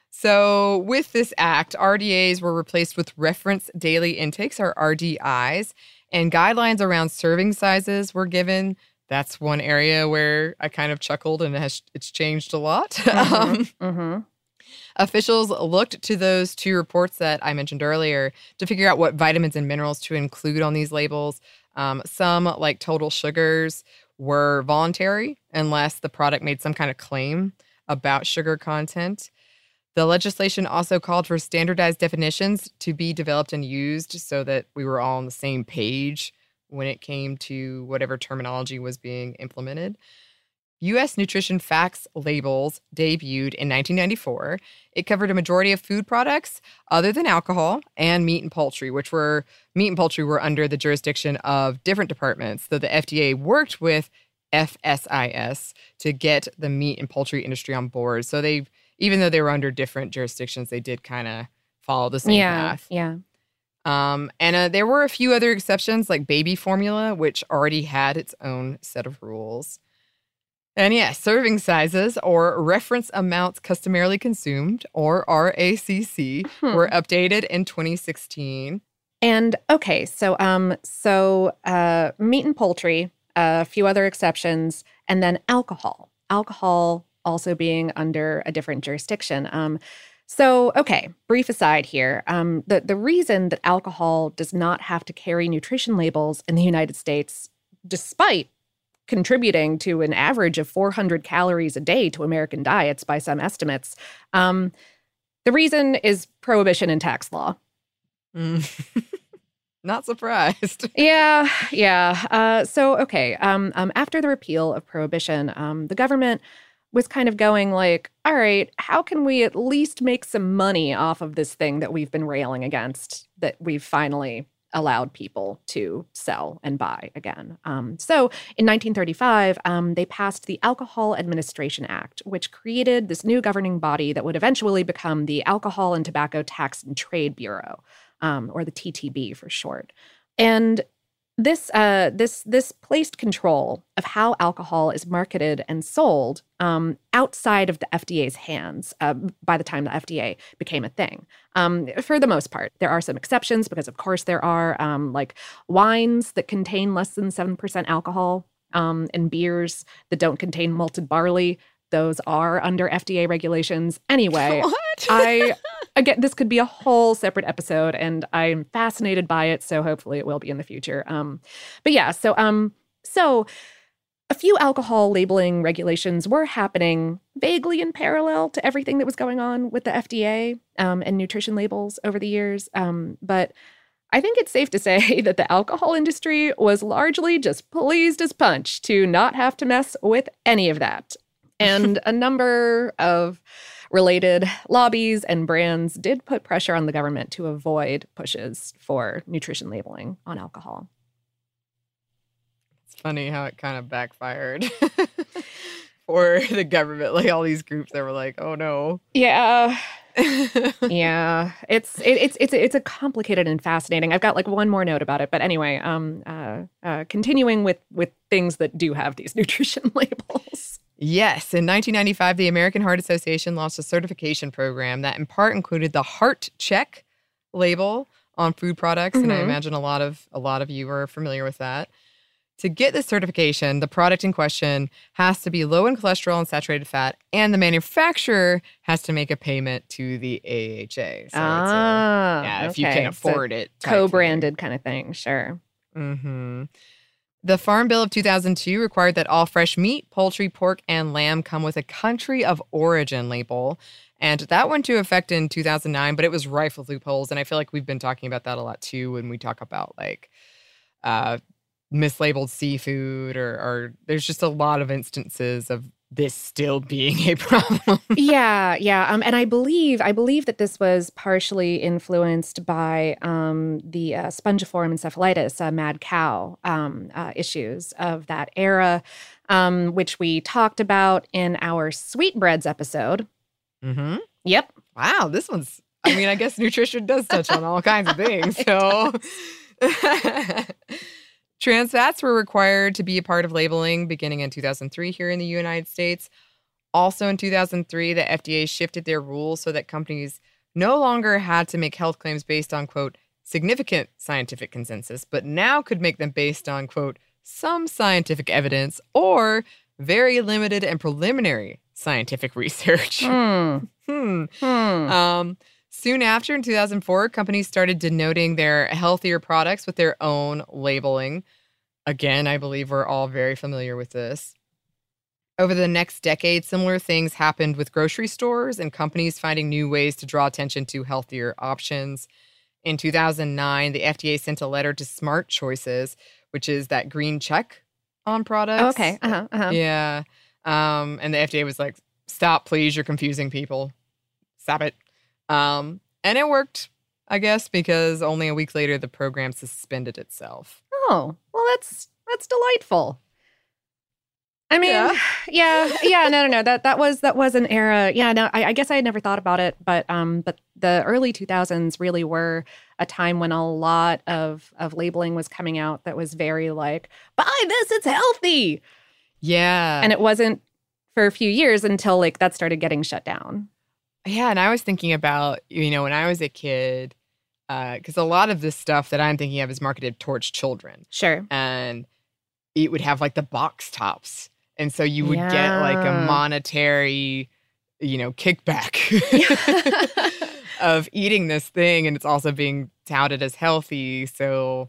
so with this act, R D As were replaced with reference daily intakes, or R D Is, and guidelines around serving sizes were given. That's one area where I kind of chuckled, and it has, it's changed a lot. Mm-hmm. um, mm-hmm. Officials looked to those two reports that I mentioned earlier to figure out what vitamins and minerals to include on these labels. Um, some, like total sugars, were voluntary unless the product made some kind of claim about sugar content. The legislation also called for standardized definitions to be developed and used so that we were all on the same page when it came to whatever terminology was being implemented. U S nutrition facts labels debuted in nineteen ninety-four. It covered a majority of food products other than alcohol and meat and poultry, which were meat and poultry were under the jurisdiction of different departments. So the F D A worked with F S I S to get the meat and poultry industry on board. So they, even though they were under different jurisdictions, they did kind of follow the same yeah, path. Yeah. Um, and uh, there were a few other exceptions, like baby formula, which already had its own set of rules. And yes, serving sizes, or reference amounts customarily consumed, or R A C C, hmm. were updated in twenty sixteen. And okay, so um, so uh, meat and poultry, a few other exceptions, and then alcohol. Alcohol also being under a different jurisdiction. Um, so okay, brief aside here. Um, the the reason that alcohol does not have to carry nutrition labels in the United States, despite contributing to an average of four hundred calories a day to American diets by some estimates. Um, the reason is prohibition and tax law. Mm. Not surprised. yeah, yeah. Uh, so, okay, um, um, after the repeal of prohibition, um, the government was kind of going like, all right, how can we at least make some money off of this thing that we've been railing against, that we've finally allowed people to sell and buy again. Um, so in nineteen thirty-five, um, they passed the Alcohol Administration Act, which created this new governing body that would eventually become the Alcohol and Tobacco Tax and Trade Bureau, um, or the T T B for short. And this uh, this this placed control of how alcohol is marketed and sold um, outside of the F D A's hands uh, by the time the F D A became a thing. Um, for the most part, there are some exceptions because, of course, there are um, like wines that contain less than seven percent alcohol um, and beers that don't contain malted barley. Those are under F D A regulations. Anyway, what? I again, this could be a whole separate episode, and I'm fascinated by it. So hopefully, it will be in the future. Um, but yeah, so um, so a few alcohol labeling regulations were happening vaguely in parallel to everything that was going on with the F D A um, and nutrition labels over the years. Um, but I think it's safe to say that the alcohol industry was largely just pleased as punch to not have to mess with any of that. And a number of related lobbies and brands did put pressure on the government to avoid pushes for nutrition labeling on alcohol. It's funny how it kind of backfired for the government, like all these groups that were like, oh no. Yeah. yeah. It's it, it's it's it's a complicated and fascinating. I've got like one more note about it, but anyway, um uh, uh continuing with with things that do have these nutrition labels. Yes. In nineteen ninety-five, the American Heart Association launched a certification program that in part included the Heart Check label on food products. Mm-hmm. And I imagine a lot of a lot of you are familiar with that. To get this certification, the product in question has to be low in cholesterol and saturated fat, and the manufacturer has to make a payment to the A H A. So ah, it's a, yeah, if you okay. can afford so it. type Co-branded kind of thing, sure. thing. Mm-hmm. The Farm Bill of two thousand two required that all fresh meat, poultry, pork, and lamb come with a country of origin label. And that went into effect in two thousand nine, but it was rife with loopholes. And I feel like we've been talking about that a lot, too, when we talk about, like, uh, mislabeled seafood or, or there's just a lot of instances of this still being a problem. yeah, yeah. Um, and I believe I believe that this was partially influenced by um, the uh, spongiform encephalitis, uh, mad cow um, uh, issues of that era, um, which we talked about in our sweetbreads episode. Mm-hmm. Yep. Wow, this one's, I mean, I guess nutrition does touch on all kinds of things. So trans fats were required to be a part of labeling beginning in two thousand three here in the United States. Also in two thousand three, the F D A shifted their rules so that companies no longer had to make health claims based on, quote, significant scientific consensus, but now could make them based on, quote, some scientific evidence or very limited and preliminary scientific research. Mm. hmm. Hmm. Um, soon after, in two thousand four, companies started denoting their healthier products with their own labeling. Again, I believe we're all very familiar with this. Over the next decade, similar things happened with grocery stores and companies finding new ways to draw attention to healthier options. In two thousand nine, the F D A sent a letter to Smart Choices, which is that green check on products. Oh, okay. Uh-huh. Uh-huh. Yeah. Um, and the F D A was like, stop, please. You're confusing people. Stop it. Um, and it worked, I guess, because only a week later, the program suspended itself. Oh, well, that's that's delightful. I mean, Yeah. yeah, yeah, no, no, no. That that was that was an era. Yeah, no, I, I guess I had never thought about it, but um, but the early two thousands really were a time when a lot of of labeling was coming out that was very like, buy this, it's healthy. Yeah. And it wasn't for a few years until like that started getting shut down. Yeah, and I was thinking about, you know, when I was a kid, because a lot of this stuff that I'm thinking of is marketed towards children. Sure. And it would have like the box tops. And so you would get like a Yeah. monetary, you know, kickback of eating this thing. And it's also being touted as healthy. So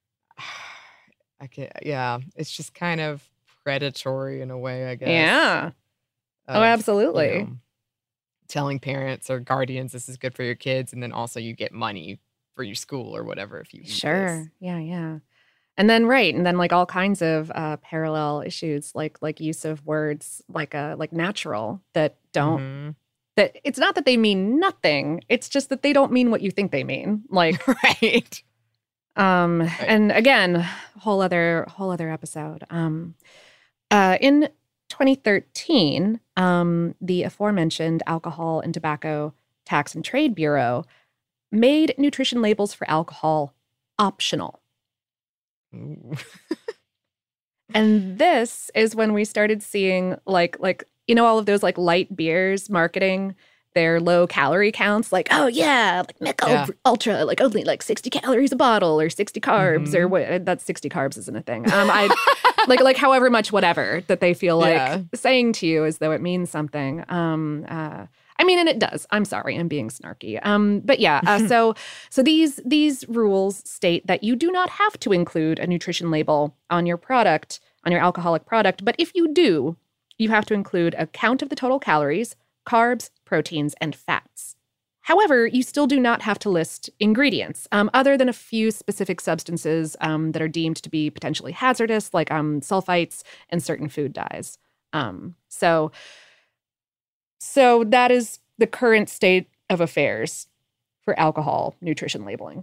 I can, yeah, it's just kind of predatory in a way, I guess. Yeah. of, Oh, absolutely. you know, telling parents or guardians this is good for your kids, and then also you get money for your school or whatever if you eat Sure. this. Yeah, yeah. And then right, and then like all kinds of uh, parallel issues, like like use of words like uh like natural that don't Mhm. that it's not that they mean nothing. It's just that they don't mean what you think they mean. Like Right. um and again, whole other whole other episode. Um uh in twenty thirteen, um the aforementioned Alcohol and Tobacco Tax and Trade Bureau made nutrition labels for alcohol optional. Ooh. And this is when we started seeing like like you know all of those like light beers marketing their low calorie counts, like, oh yeah, like Mick Yeah. Ultra, like only like sixty calories a bottle or sixty carbs or Mhm. what that's sixty carbs isn't a thing. Um I like like however much whatever that they feel like Yeah. saying to you as though it means something. Um uh I mean, and it does. I'm sorry, I'm being snarky. Um, but yeah, uh, so so these these rules state that you do not have to include a nutrition label on your product, on your alcoholic product. But if you do, you have to include a count of the total calories, carbs, proteins, and fats. However, you still do not have to list ingredients, um, other than a few specific substances um, that are deemed to be potentially hazardous, like um, sulfites and certain food dyes. Um, so. So that is the current state of affairs for alcohol nutrition labeling.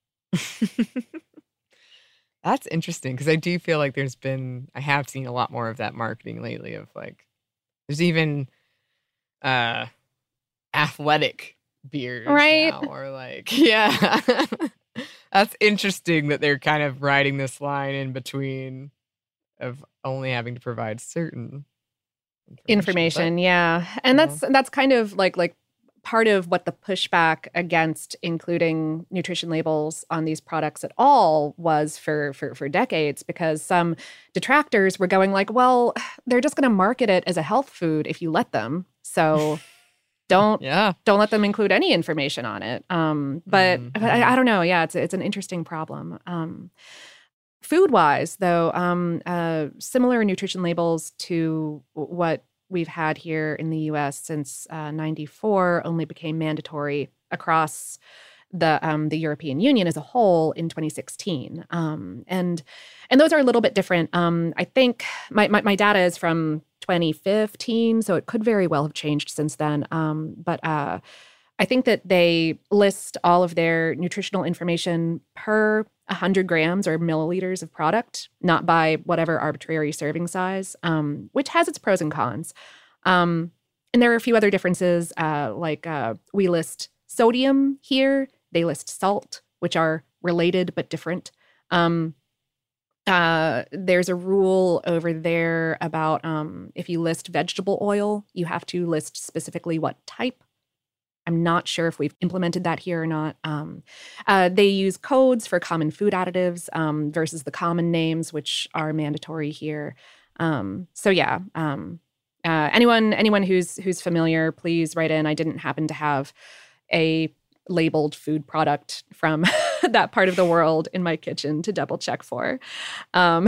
That's interesting because I do feel like there's been, I have seen a lot more of that marketing lately of like, there's even uh athletic beers Right. now, or like, yeah. That's interesting that they're kind of riding this line in between of only having to provide certain Information, but- yeah. And Yeah. that's that's kind of like like part of what the pushback against including nutrition labels on these products at all was for for, for decades, because some detractors were going like, well, they're just going to market it as a health food if you let them. So don't yeah. don't let them include any information on it. Um, but Mm-hmm. but I, I don't know. Yeah, it's it's an interesting problem. Um, food-wise, though, um, uh, similar nutrition labels to what we've had here in the U S since uh, ninety-four only became mandatory across the um, the European Union as a whole in twenty sixteen. Um, and and those are a little bit different. Um, I think my, my, my data is from twenty fifteen, so it could very well have changed since then. Um, but uh, I think that they list all of their nutritional information per one hundred grams or milliliters of product, not by whatever arbitrary serving size, um, which has its pros and cons. Um, and there are a few other differences, uh, like uh, we list sodium here, they list salt, which are related but different. Um, uh, there's a rule over there about um, if you list vegetable oil, you have to list specifically what type. I'm not sure if we've implemented that here or not. Um, uh, they use codes for common food additives um, versus the common names, which are mandatory here. Um, so yeah, um, uh, anyone anyone who's who's familiar, please write in. I didn't happen to have a labeled food product from that part of the world in my kitchen to double check for. Um,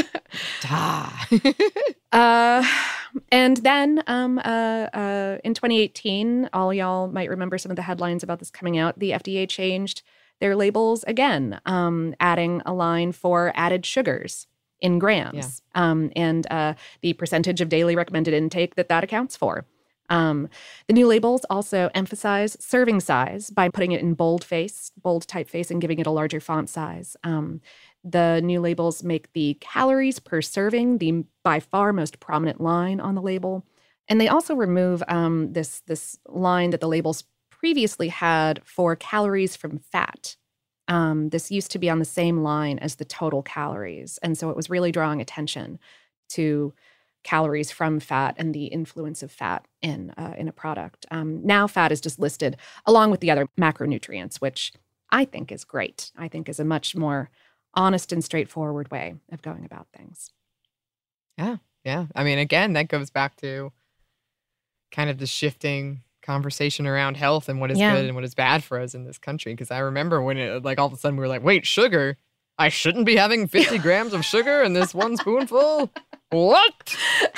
uh, and then um, uh, uh, in twenty eighteen, all y'all might remember some of the headlines about this coming out. The F D A changed their labels again, um, adding a line for added sugars in grams yeah. um, and uh, the percentage of daily recommended intake that that accounts for. Um, the new labels also emphasize serving size by putting it in bold face, bold typeface, and giving it a larger font size. Um, the new labels make the calories per serving the by far most prominent line on the label. And they also remove um, this, this line that the labels previously had for calories from fat. Um, this used to be on the same line as the total calories. And so it was really drawing attention to calories from fat and the influence of fat in uh, in a product. Um, now fat is just listed along with the other macronutrients, which I think is great. I think is a much more honest and straightforward way of going about things. Yeah, yeah. I mean, again, that goes back to kind of the shifting conversation around health and what is yeah. good and what is bad for us in this country. Because I remember when it, like, all of a sudden we were like, wait, sugar? I shouldn't be having fifty grams of sugar in this one spoonful? What?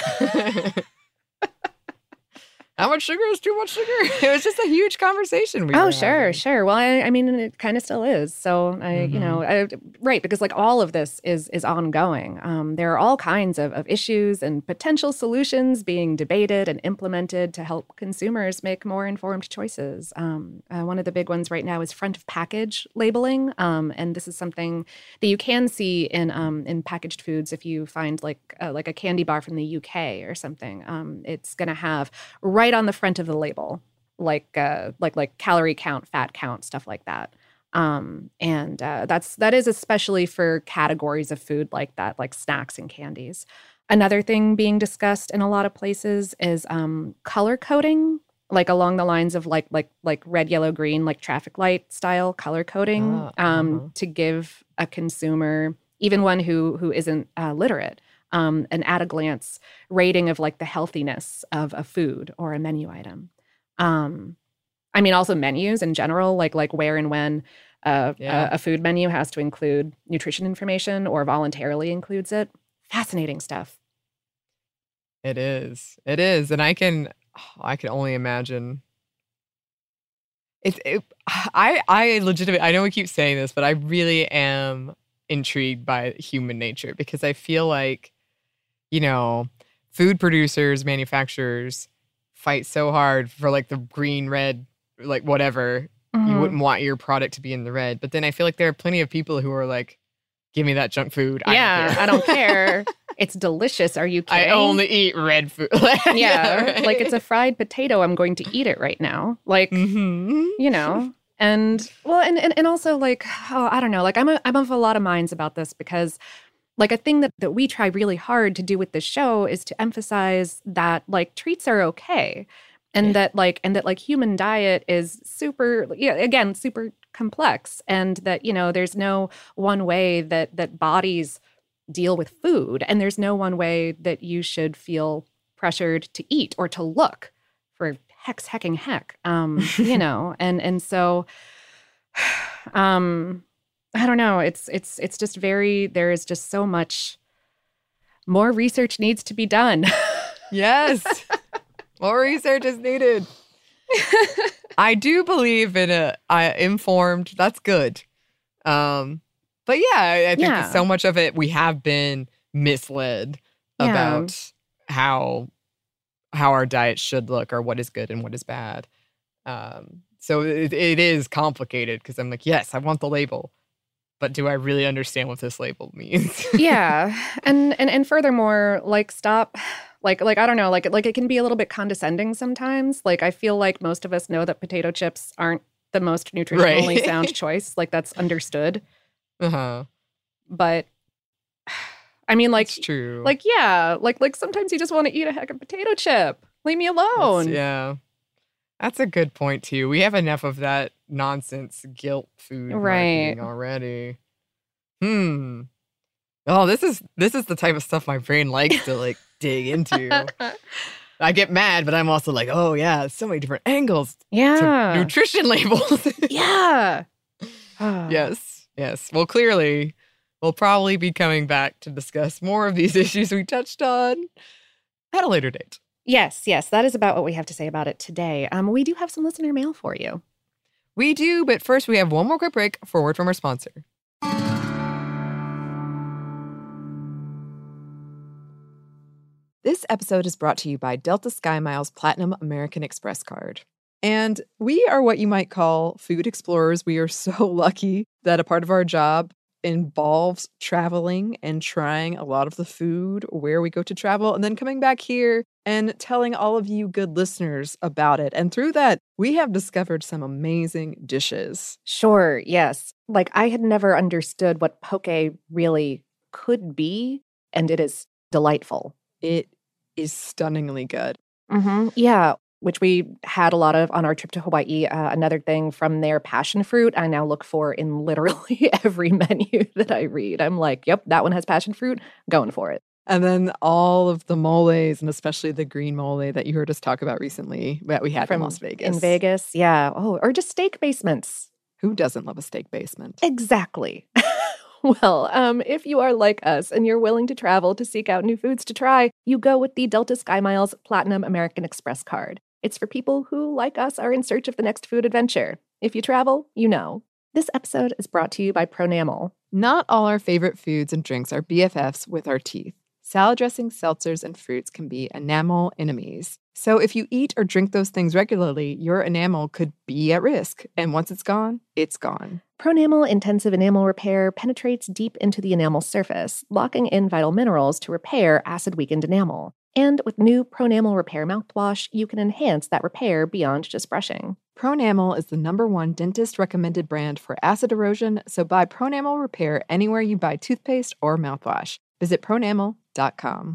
How much sugar is too much sugar? It was just a huge conversation. We oh, sure, having. sure. Well, I, I mean, it kind of still is. So, I, mm-hmm. you know, I, right, because like all of this is is ongoing. Um, there are all kinds of, of issues and potential solutions being debated and implemented to help consumers make more informed choices. Um, uh, one of the big ones right now is front of package labeling, um, and this is something that you can see in um, in packaged foods. If you find like uh, like a candy bar from the U K or something, um, it's going to have right on the front of the label, like uh, like like calorie count, fat count, stuff like that. Um, and uh, that's that is especially for categories of food like that, like snacks and candies. Another thing being discussed in a lot of places is um, color coding, like along the lines of like like like red, yellow, green, like traffic light style color coding, uh, um, uh-huh. to give a consumer, even one who who isn't uh, literate, Um, an at-a-glance rating of like the healthiness of a food or a menu item. Um, I mean, also menus in general, like like where and when uh, yeah. a, a food menu has to include nutrition information or voluntarily includes it. Fascinating stuff. It is. It is, and I can, oh, I can only imagine. It's. It, I. I legitimately. I know we keep saying this, but I really am intrigued by human nature because I feel like, you know, food producers, manufacturers fight so hard for like the green, red, like whatever. Mm-hmm. You wouldn't want your product to be in the red. But then I feel like there are plenty of people who are like, give me that junk food. I yeah, don't care. I don't care. It's delicious. Are you kidding? I only eat red food. yeah, yeah right? Like it's a fried potato. I'm going to eat it right now. Like, mm-hmm. you know. And well, and, and and also like, oh, I don't know, like I'm a, I'm of a lot of minds about this because like a thing that, that we try really hard to do with this show is to emphasize that like treats are okay. And Yeah. that like and that like human diet is super yeah, again, super complex, and that, you know, there's no one way that that bodies deal with food, and there's no one way that you should feel pressured to eat or to look for heck's hecking heck. Um, you know, and and so um I don't know, it's it's it's just very there is just so much more research needs to be done. Yes. More research is needed. I do believe in a I informed. That's good. Um, but yeah, I, I think Yeah. so much of it we have been misled Yeah. about how how our diet should look or what is good and what is bad. Um, so it, it is complicated because I'm like, yes, I want the label, but do I really understand what this label means? Yeah. And and and furthermore, like stop like like I don't know, like like it can be a little bit condescending sometimes. Like I feel like most of us know that potato chips aren't the most nutritionally Right. sound choice. Like that's understood. Uh-huh. But I mean like It's true. like yeah, like like sometimes you just want to eat a heck of potato chip. Leave me That's- alone. yeah. That's a good point, too. We have enough of that nonsense guilt food Right. marketing already. Hmm. Oh, this is this is the type of stuff my brain likes to like dig into. I get mad, but I'm also like, oh yeah, so many different angles to Yeah. nutrition labels. Yeah. Yes, yes. Well, clearly, we'll probably be coming back to discuss more of these issues we touched on at a later date. Yes, yes, that is about what we have to say about it today. Um, we do have some listener mail for you. We do, but first we have one more quick break for a word from our sponsor. This episode is brought to you by Delta SkyMiles Platinum American Express card. And we are what you might call food explorers. We are so lucky that a part of our job involves traveling and trying a lot of the food where we go to travel and then coming back here and telling all of you good listeners about it. And through that, we have discovered some amazing dishes. Sure, yes. Like I had never understood what poke really could be, and it is delightful. It is stunningly good. Mm-hmm. Yeah, which we had a lot of on our trip to Hawaii. Uh, another thing from their passion fruit, I now look for in literally every menu that I read. I'm like, yep, that one has passion fruit, going for it. And then all of the moles, and especially the green mole that you heard us talk about recently that we had From in Las Vegas. In Vegas, yeah. Oh, or just steak basements. Who doesn't love a steak basement? Exactly. Well, um, if you are like us and you're willing to travel to seek out new foods to try, you go with the Delta SkyMiles Platinum American Express card. It's for people who, like us, are in search of the next food adventure. If you travel, you know. This episode is brought to you by Pronamel. Not all our favorite foods and drinks are B F Fs with our teeth. Salad dressings, seltzers, and fruits can be enamel enemies. So if you eat or drink those things regularly, your enamel could be at risk. And once it's gone, it's gone. Pronamel Intensive Enamel Repair penetrates deep into the enamel surface, locking in vital minerals to repair acid-weakened enamel. And with new Pronamel Repair mouthwash, you can enhance that repair beyond just brushing. Pronamel is the number one dentist-recommended brand for acid erosion, so buy Pronamel Repair anywhere you buy toothpaste or mouthwash. Visit pronamel dot com.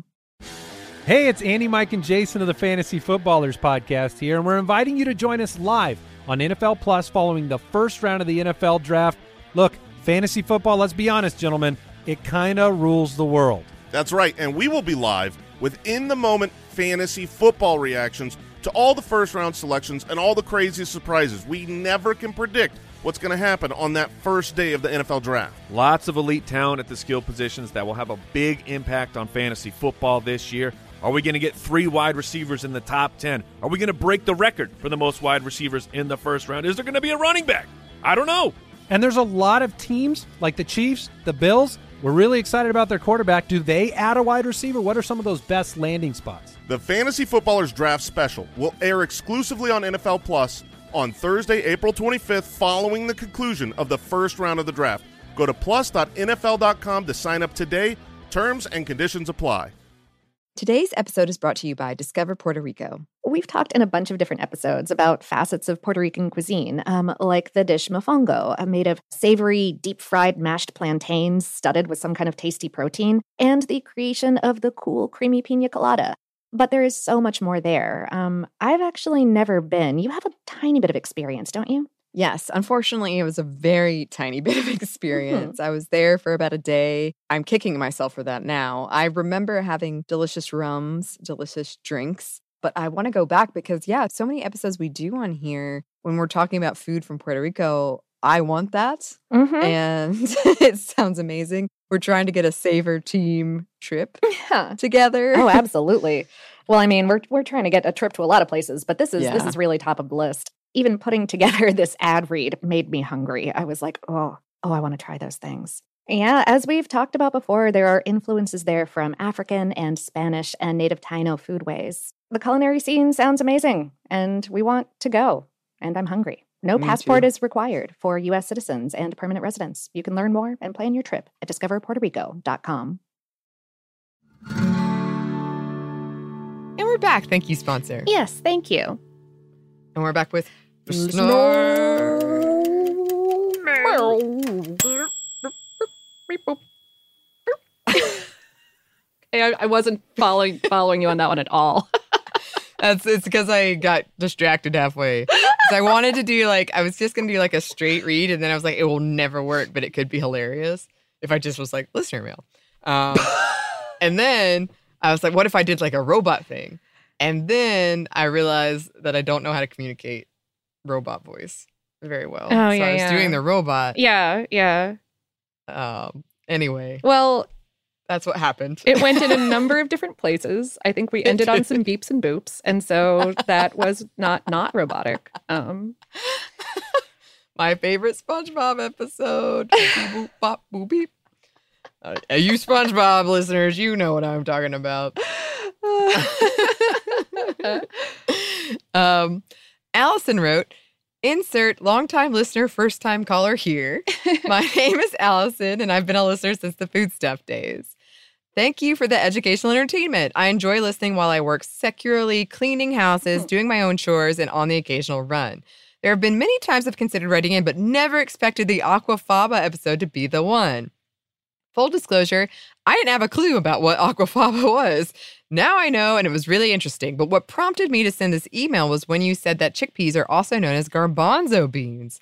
Hey, it's Andy, Mike, and Jason of the Fantasy Footballers podcast here, and we're inviting you to join us live on N F L Plus following the first round of the N F L draft. Look, fantasy football, let's be honest, gentlemen, it kind of rules the world. That's right, and we will be live with in-the-moment fantasy football reactions to all the first-round selections and all the craziest surprises. We never can predict what's going to happen on that first day of the N F L draft. Lots of elite talent at the skill positions that will have a big impact on fantasy football this year. Are we going to get three wide receivers in the top ten? Are we going to break the record for the most wide receivers in the first round? Is there going to be a running back? I don't know. And there's a lot of teams like the Chiefs, the Bills. We're really excited about their quarterback. Do they add a wide receiver? What are some of those best landing spots? The Fantasy Footballers Draft Special will air exclusively on N F L Plus on Thursday, April twenty-fifth, following the conclusion of the first round of the draft. Go to plus dot N F L dot com to sign up today. Terms and conditions apply. Today's episode is brought to you by Discover Puerto Rico. We've talked in a bunch of different episodes about facets of Puerto Rican cuisine, um, like the dish mofongo, uh, made of savory, deep-fried mashed plantains studded with some kind of tasty protein, and the creation of the cool, creamy pina colada. But there is so much more there. Um, I've actually never been. You have a tiny bit of experience, don't you? Yes, unfortunately, it was a very tiny bit of experience. Mm-hmm. I was there for about a day. I'm kicking myself for that now. I remember having delicious rums, delicious drinks, but I want to go back because, yeah, so many episodes we do on here when we're talking about food from Puerto Rico. I want that, mm-hmm. and it sounds amazing. We're trying to get a Savor team trip yeah. together. Oh, absolutely. Well, I mean, we're we're trying to get a trip to a lot of places, but this is yeah. this is really top of the list. Even putting together this ad read made me hungry. I was like, oh, oh, I want to try those things. Yeah, as we've talked about before, there are influences there from African and Spanish and native Taino foodways. The culinary scene sounds amazing, and we want to go, and I'm hungry. No Me passport too. Is required for U S citizens and permanent residents. You can learn more and plan your trip at discover puerto rico dot com. And we're back. Thank you, sponsor. Yes, thank you. And we're back with I, I wasn't following following you on that one at all. That's it's because I got distracted halfway. I wanted to do like I was just gonna do like a straight read, and then I was like, it will never work, but it could be hilarious if I just was like listener mail. Um, and then I was like, what if I did like a robot thing? And then I realized that I don't know how to communicate robot voice very well. Oh, so yeah, I was yeah. doing the robot. Yeah, yeah. Um. Anyway. Well, that's what happened. It went in a number of different places. I think we ended on some beeps and boops. And so that was not not robotic. Um, My favorite SpongeBob episode. Boop, bop, boop, beep. Uh, you SpongeBob listeners, you know what I'm talking about. um, Allison wrote, insert longtime listener, first time caller here. My name is Allison, and I've been a listener since the food stuff days. Thank you for the educational entertainment. I enjoy listening while I work securely, cleaning houses, doing my own chores, and on the occasional run. There have been many times I've considered writing in, but never expected the Aquafaba episode to be the one. Full disclosure, I didn't have a clue about what Aquafaba was. Now I know, and it was really interesting. But what prompted me to send this email was when you said that chickpeas are also known as garbanzo beans.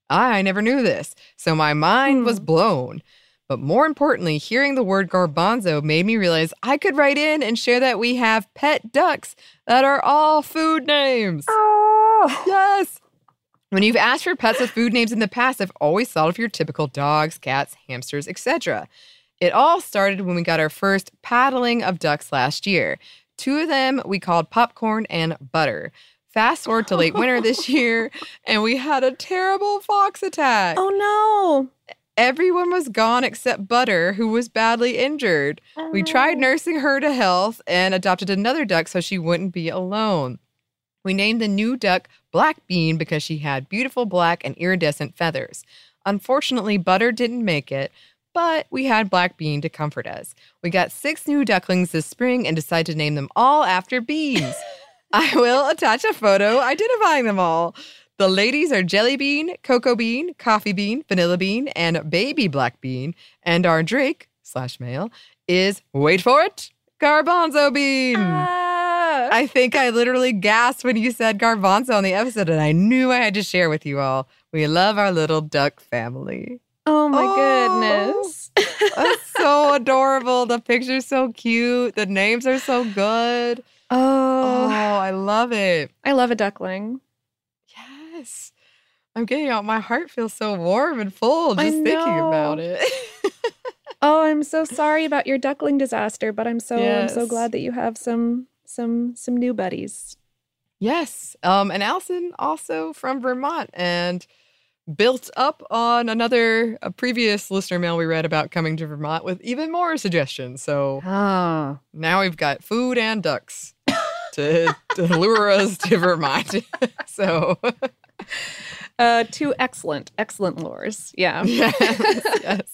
I never knew this, so my mind was blown. But more importantly, hearing the word garbanzo made me realize I could write in and share that we have pet ducks that are all food names. Oh, yes. When you've asked for pets with food names in the past, I've always thought of your typical dogs, cats, hamsters, et cetera. It all started when we got our first paddling of ducks last year. Two of them we called Popcorn and Butter. Fast forward to late winter this year, and we had a terrible fox attack. Oh, no. Everyone was gone except Butter, who was badly injured. Oh. We tried nursing her to health and adopted another duck so she wouldn't be alone. We named the new duck Black Bean because she had beautiful black and iridescent feathers. Unfortunately, Butter didn't make it, but we had Black Bean to comfort us. We got six new ducklings this spring and decided to name them all after beans. I will attach a photo identifying them all. The ladies are Jelly Bean, Cocoa Bean, Coffee Bean, Vanilla Bean, and Baby Black Bean. And our Drake, slash male, is, wait for it, Garbanzo Bean. Uh. I think I literally gasped when you said garbanzo on the episode, and I knew I had to share with you all. We love our little duck family. Oh, my oh, goodness. That's so adorable. The picture's so cute. The names are so good. Oh, oh I love it. I love a duckling. Yes. I'm getting out. My heart feels so warm and full just thinking about it. Oh, I'm so sorry about your duckling disaster, but I'm so yes. I'm so glad that you have some some some new buddies. Yes. Um, and Allison also from Vermont and built up on another a previous listener mail we read about coming to Vermont with even more suggestions. So oh. now we've got food and ducks to, to lure us to Vermont. So uh, two excellent, excellent lures. Yeah. Yes. Yes.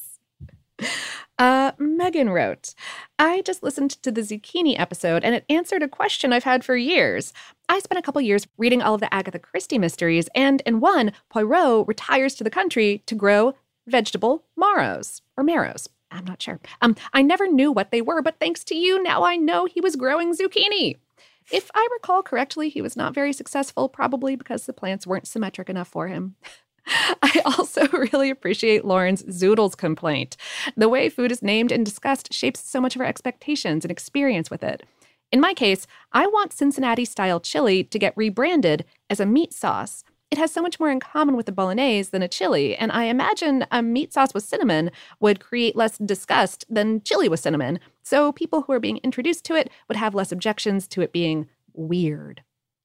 Uh, Megan wrote, I just listened to the zucchini episode and it answered a question I've had for years. I spent a couple years reading all of the Agatha Christie mysteries, and in one, Poirot retires to the country to grow vegetable marrows or marrows. I'm not sure. Um, I never knew what they were, but thanks to you, now I know he was growing zucchini. If I recall correctly, he was not very successful, probably because the plants weren't symmetric enough for him. I also really appreciate Lauren's Zoodles complaint. The way food is named and discussed shapes so much of our expectations and experience with it. In my case, I want Cincinnati-style chili to get rebranded as a meat sauce. It has so much more in common with a bolognese than a chili, and I imagine a meat sauce with cinnamon would create less disgust than chili with cinnamon, so people who are being introduced to it would have less objections to it being weird.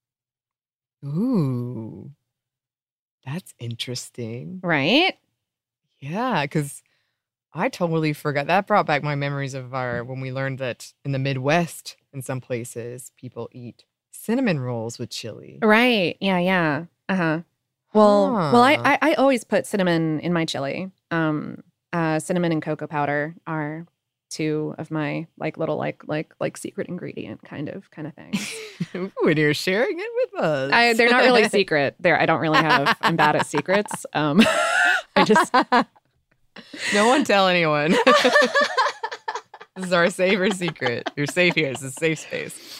Ooh. That's interesting. Right? Yeah, because I totally forgot. That brought back my memories of our when we learned that in the Midwest, in some places, people eat cinnamon rolls with chili. Right. Yeah, yeah. Uh-huh. Well, Huh. well, I, I I always put cinnamon in my chili. Um, uh, cinnamon and cocoa powder are two of my like little like like like secret ingredient kind of kind of things. Ooh, and you're sharing it with us. I, they're not really secret. They're I don't really have. I'm bad at secrets. Um, I just no one tell anyone. This is our safer secret. You're safe here. It's a safe space.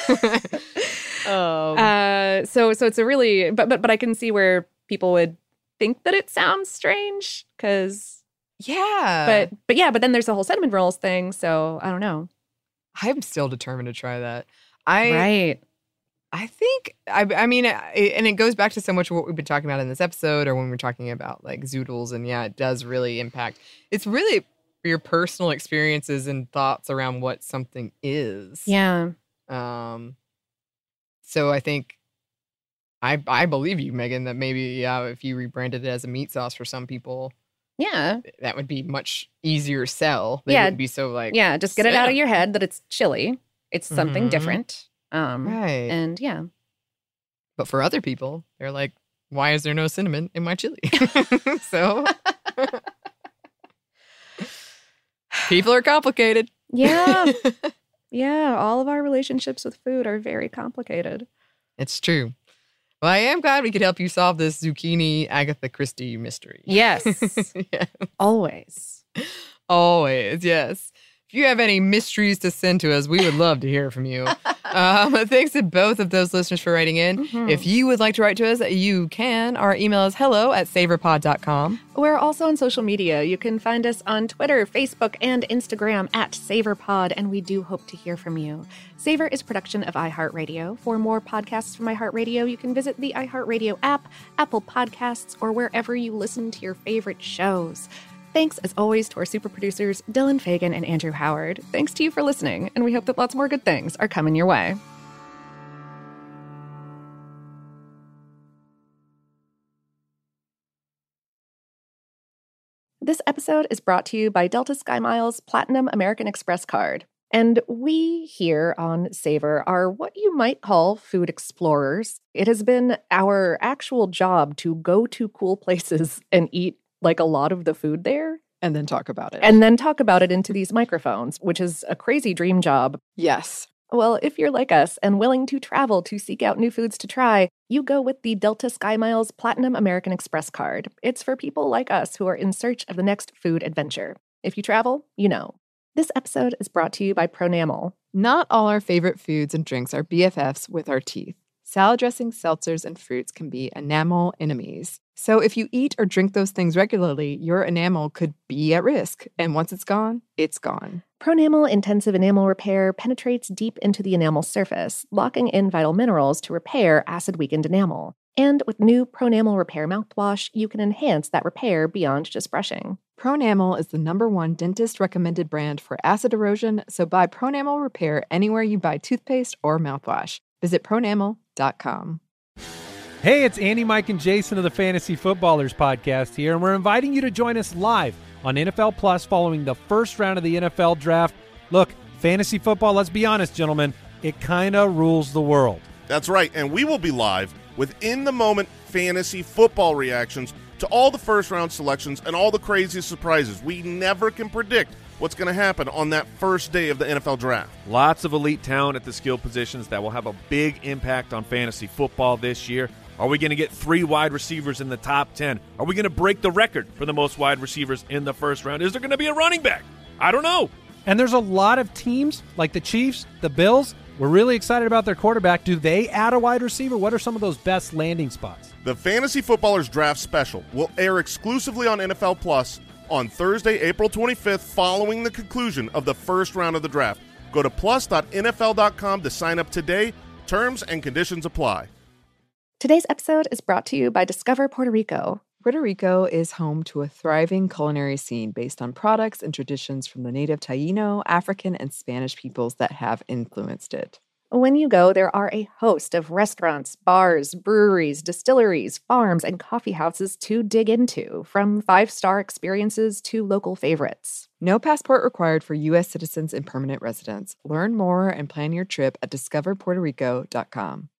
um, uh, so so it's a really but but but I can see where people would think that it sounds strange because yeah, but but yeah, but then there's the whole cinnamon rolls thing. So I don't know. I'm still determined to try that. I right. I think I I mean, I, and it goes back to so much of what we've been talking about in this episode, or when we're talking about like Zoodles, and yeah, it does really impact. It's really your personal experiences and thoughts around what something is. Yeah. Um. So I think I I believe you, Megan, that maybe yeah, if you rebranded it as a meat sauce for some people, yeah, that would be much easier sell. They yeah, wouldn't be so like yeah. Just get it out of your head that it's chili. It's something Mhm. different. Um, right. And yeah. But for other people, they're like, why is there no cinnamon in my chili? So people are complicated. Yeah. Yeah. All of our relationships with food are very complicated. It's true. Well, I am glad we could help you solve this zucchini Agatha Christie mystery. Yes. Yeah. Always. Always, yes. If you have any mysteries to send to us, we would love to hear from you. Um, thanks to both of those listeners for writing in. Mhm. If you would like to write to us, you can. Our email is hello at saverpod dot com. We're also on social media. You can find us on Twitter, Facebook, and Instagram at SaverPod, and we do hope to hear from you. Savor is a production of iHeartRadio. For more podcasts from iHeartRadio, you can visit the iHeartRadio app, Apple Podcasts, or wherever you listen to your favorite shows. Thanks, as always, to our super producers, Dylan Fagan and Andrew Howard. Thanks to you for listening, and we hope that lots more good things are coming your way. This episode is brought to you by Delta SkyMiles Platinum American Express card. And we here on Savor are what you might call food explorers. It has been our actual job to go to cool places and eat like a lot of the food there. And then talk about it. And then talk about it into these microphones, which is a crazy dream job. Yes. Well, if you're like us and willing to travel to seek out new foods to try, you go with the Delta SkyMiles Platinum American Express card. It's for people like us who are in search of the next food adventure. If you travel, you know. This episode is brought to you by Pronamel. Not all our favorite foods and drinks are B F Fs with our teeth. Salad dressings, seltzers, and fruits can be enamel enemies. So if you eat or drink those things regularly, your enamel could be at risk. And once it's gone, it's gone. Pronamel Intensive Enamel Repair penetrates deep into the enamel surface, locking in vital minerals to repair acid-weakened enamel. And with new Pronamel Repair mouthwash, you can enhance that repair beyond just brushing. Pronamel is the number one dentist-recommended brand for acid erosion, so buy Pronamel Repair anywhere you buy toothpaste or mouthwash. Visit pronamel dot com. Hey, it's Andy, Mike, and Jason of the Fantasy Footballers podcast here, and we're inviting you to join us live on N F L Plus following the first round of the N F L Draft. Look, fantasy football, let's be honest, gentlemen, it kind of rules the world. That's right, and we will be live with in-the-moment fantasy football reactions to all the first-round selections and all the craziest surprises. We never can predict what's going to happen on that first day of the N F L Draft. Lots of elite talent at the skill positions that will have a big impact on fantasy football this year. Are we going to get three wide receivers in the top ten? Are we going to break the record for the most wide receivers in the first round? Is there going to be a running back? I don't know. And there's a lot of teams like the Chiefs, the Bills, We're really excited about their quarterback. Do they add a wide receiver? What are some of those best landing spots? The Fantasy Footballers Draft Special will air exclusively on N F L Plus on Thursday, April twenty-fifth, following the conclusion of the first round of the draft. Go to plus dot N F L dot com to sign up today. Terms and conditions apply. Today's episode is brought to you by Discover Puerto Rico. Puerto Rico is home to a thriving culinary scene based on products and traditions from the native Taíno, African, and Spanish peoples that have influenced it. When you go, there are a host of restaurants, bars, breweries, distilleries, farms, and coffee houses to dig into, from five-star experiences to local favorites. No passport required for U S citizens and permanent residents. Learn more and plan your trip at discover puerto rico dot com.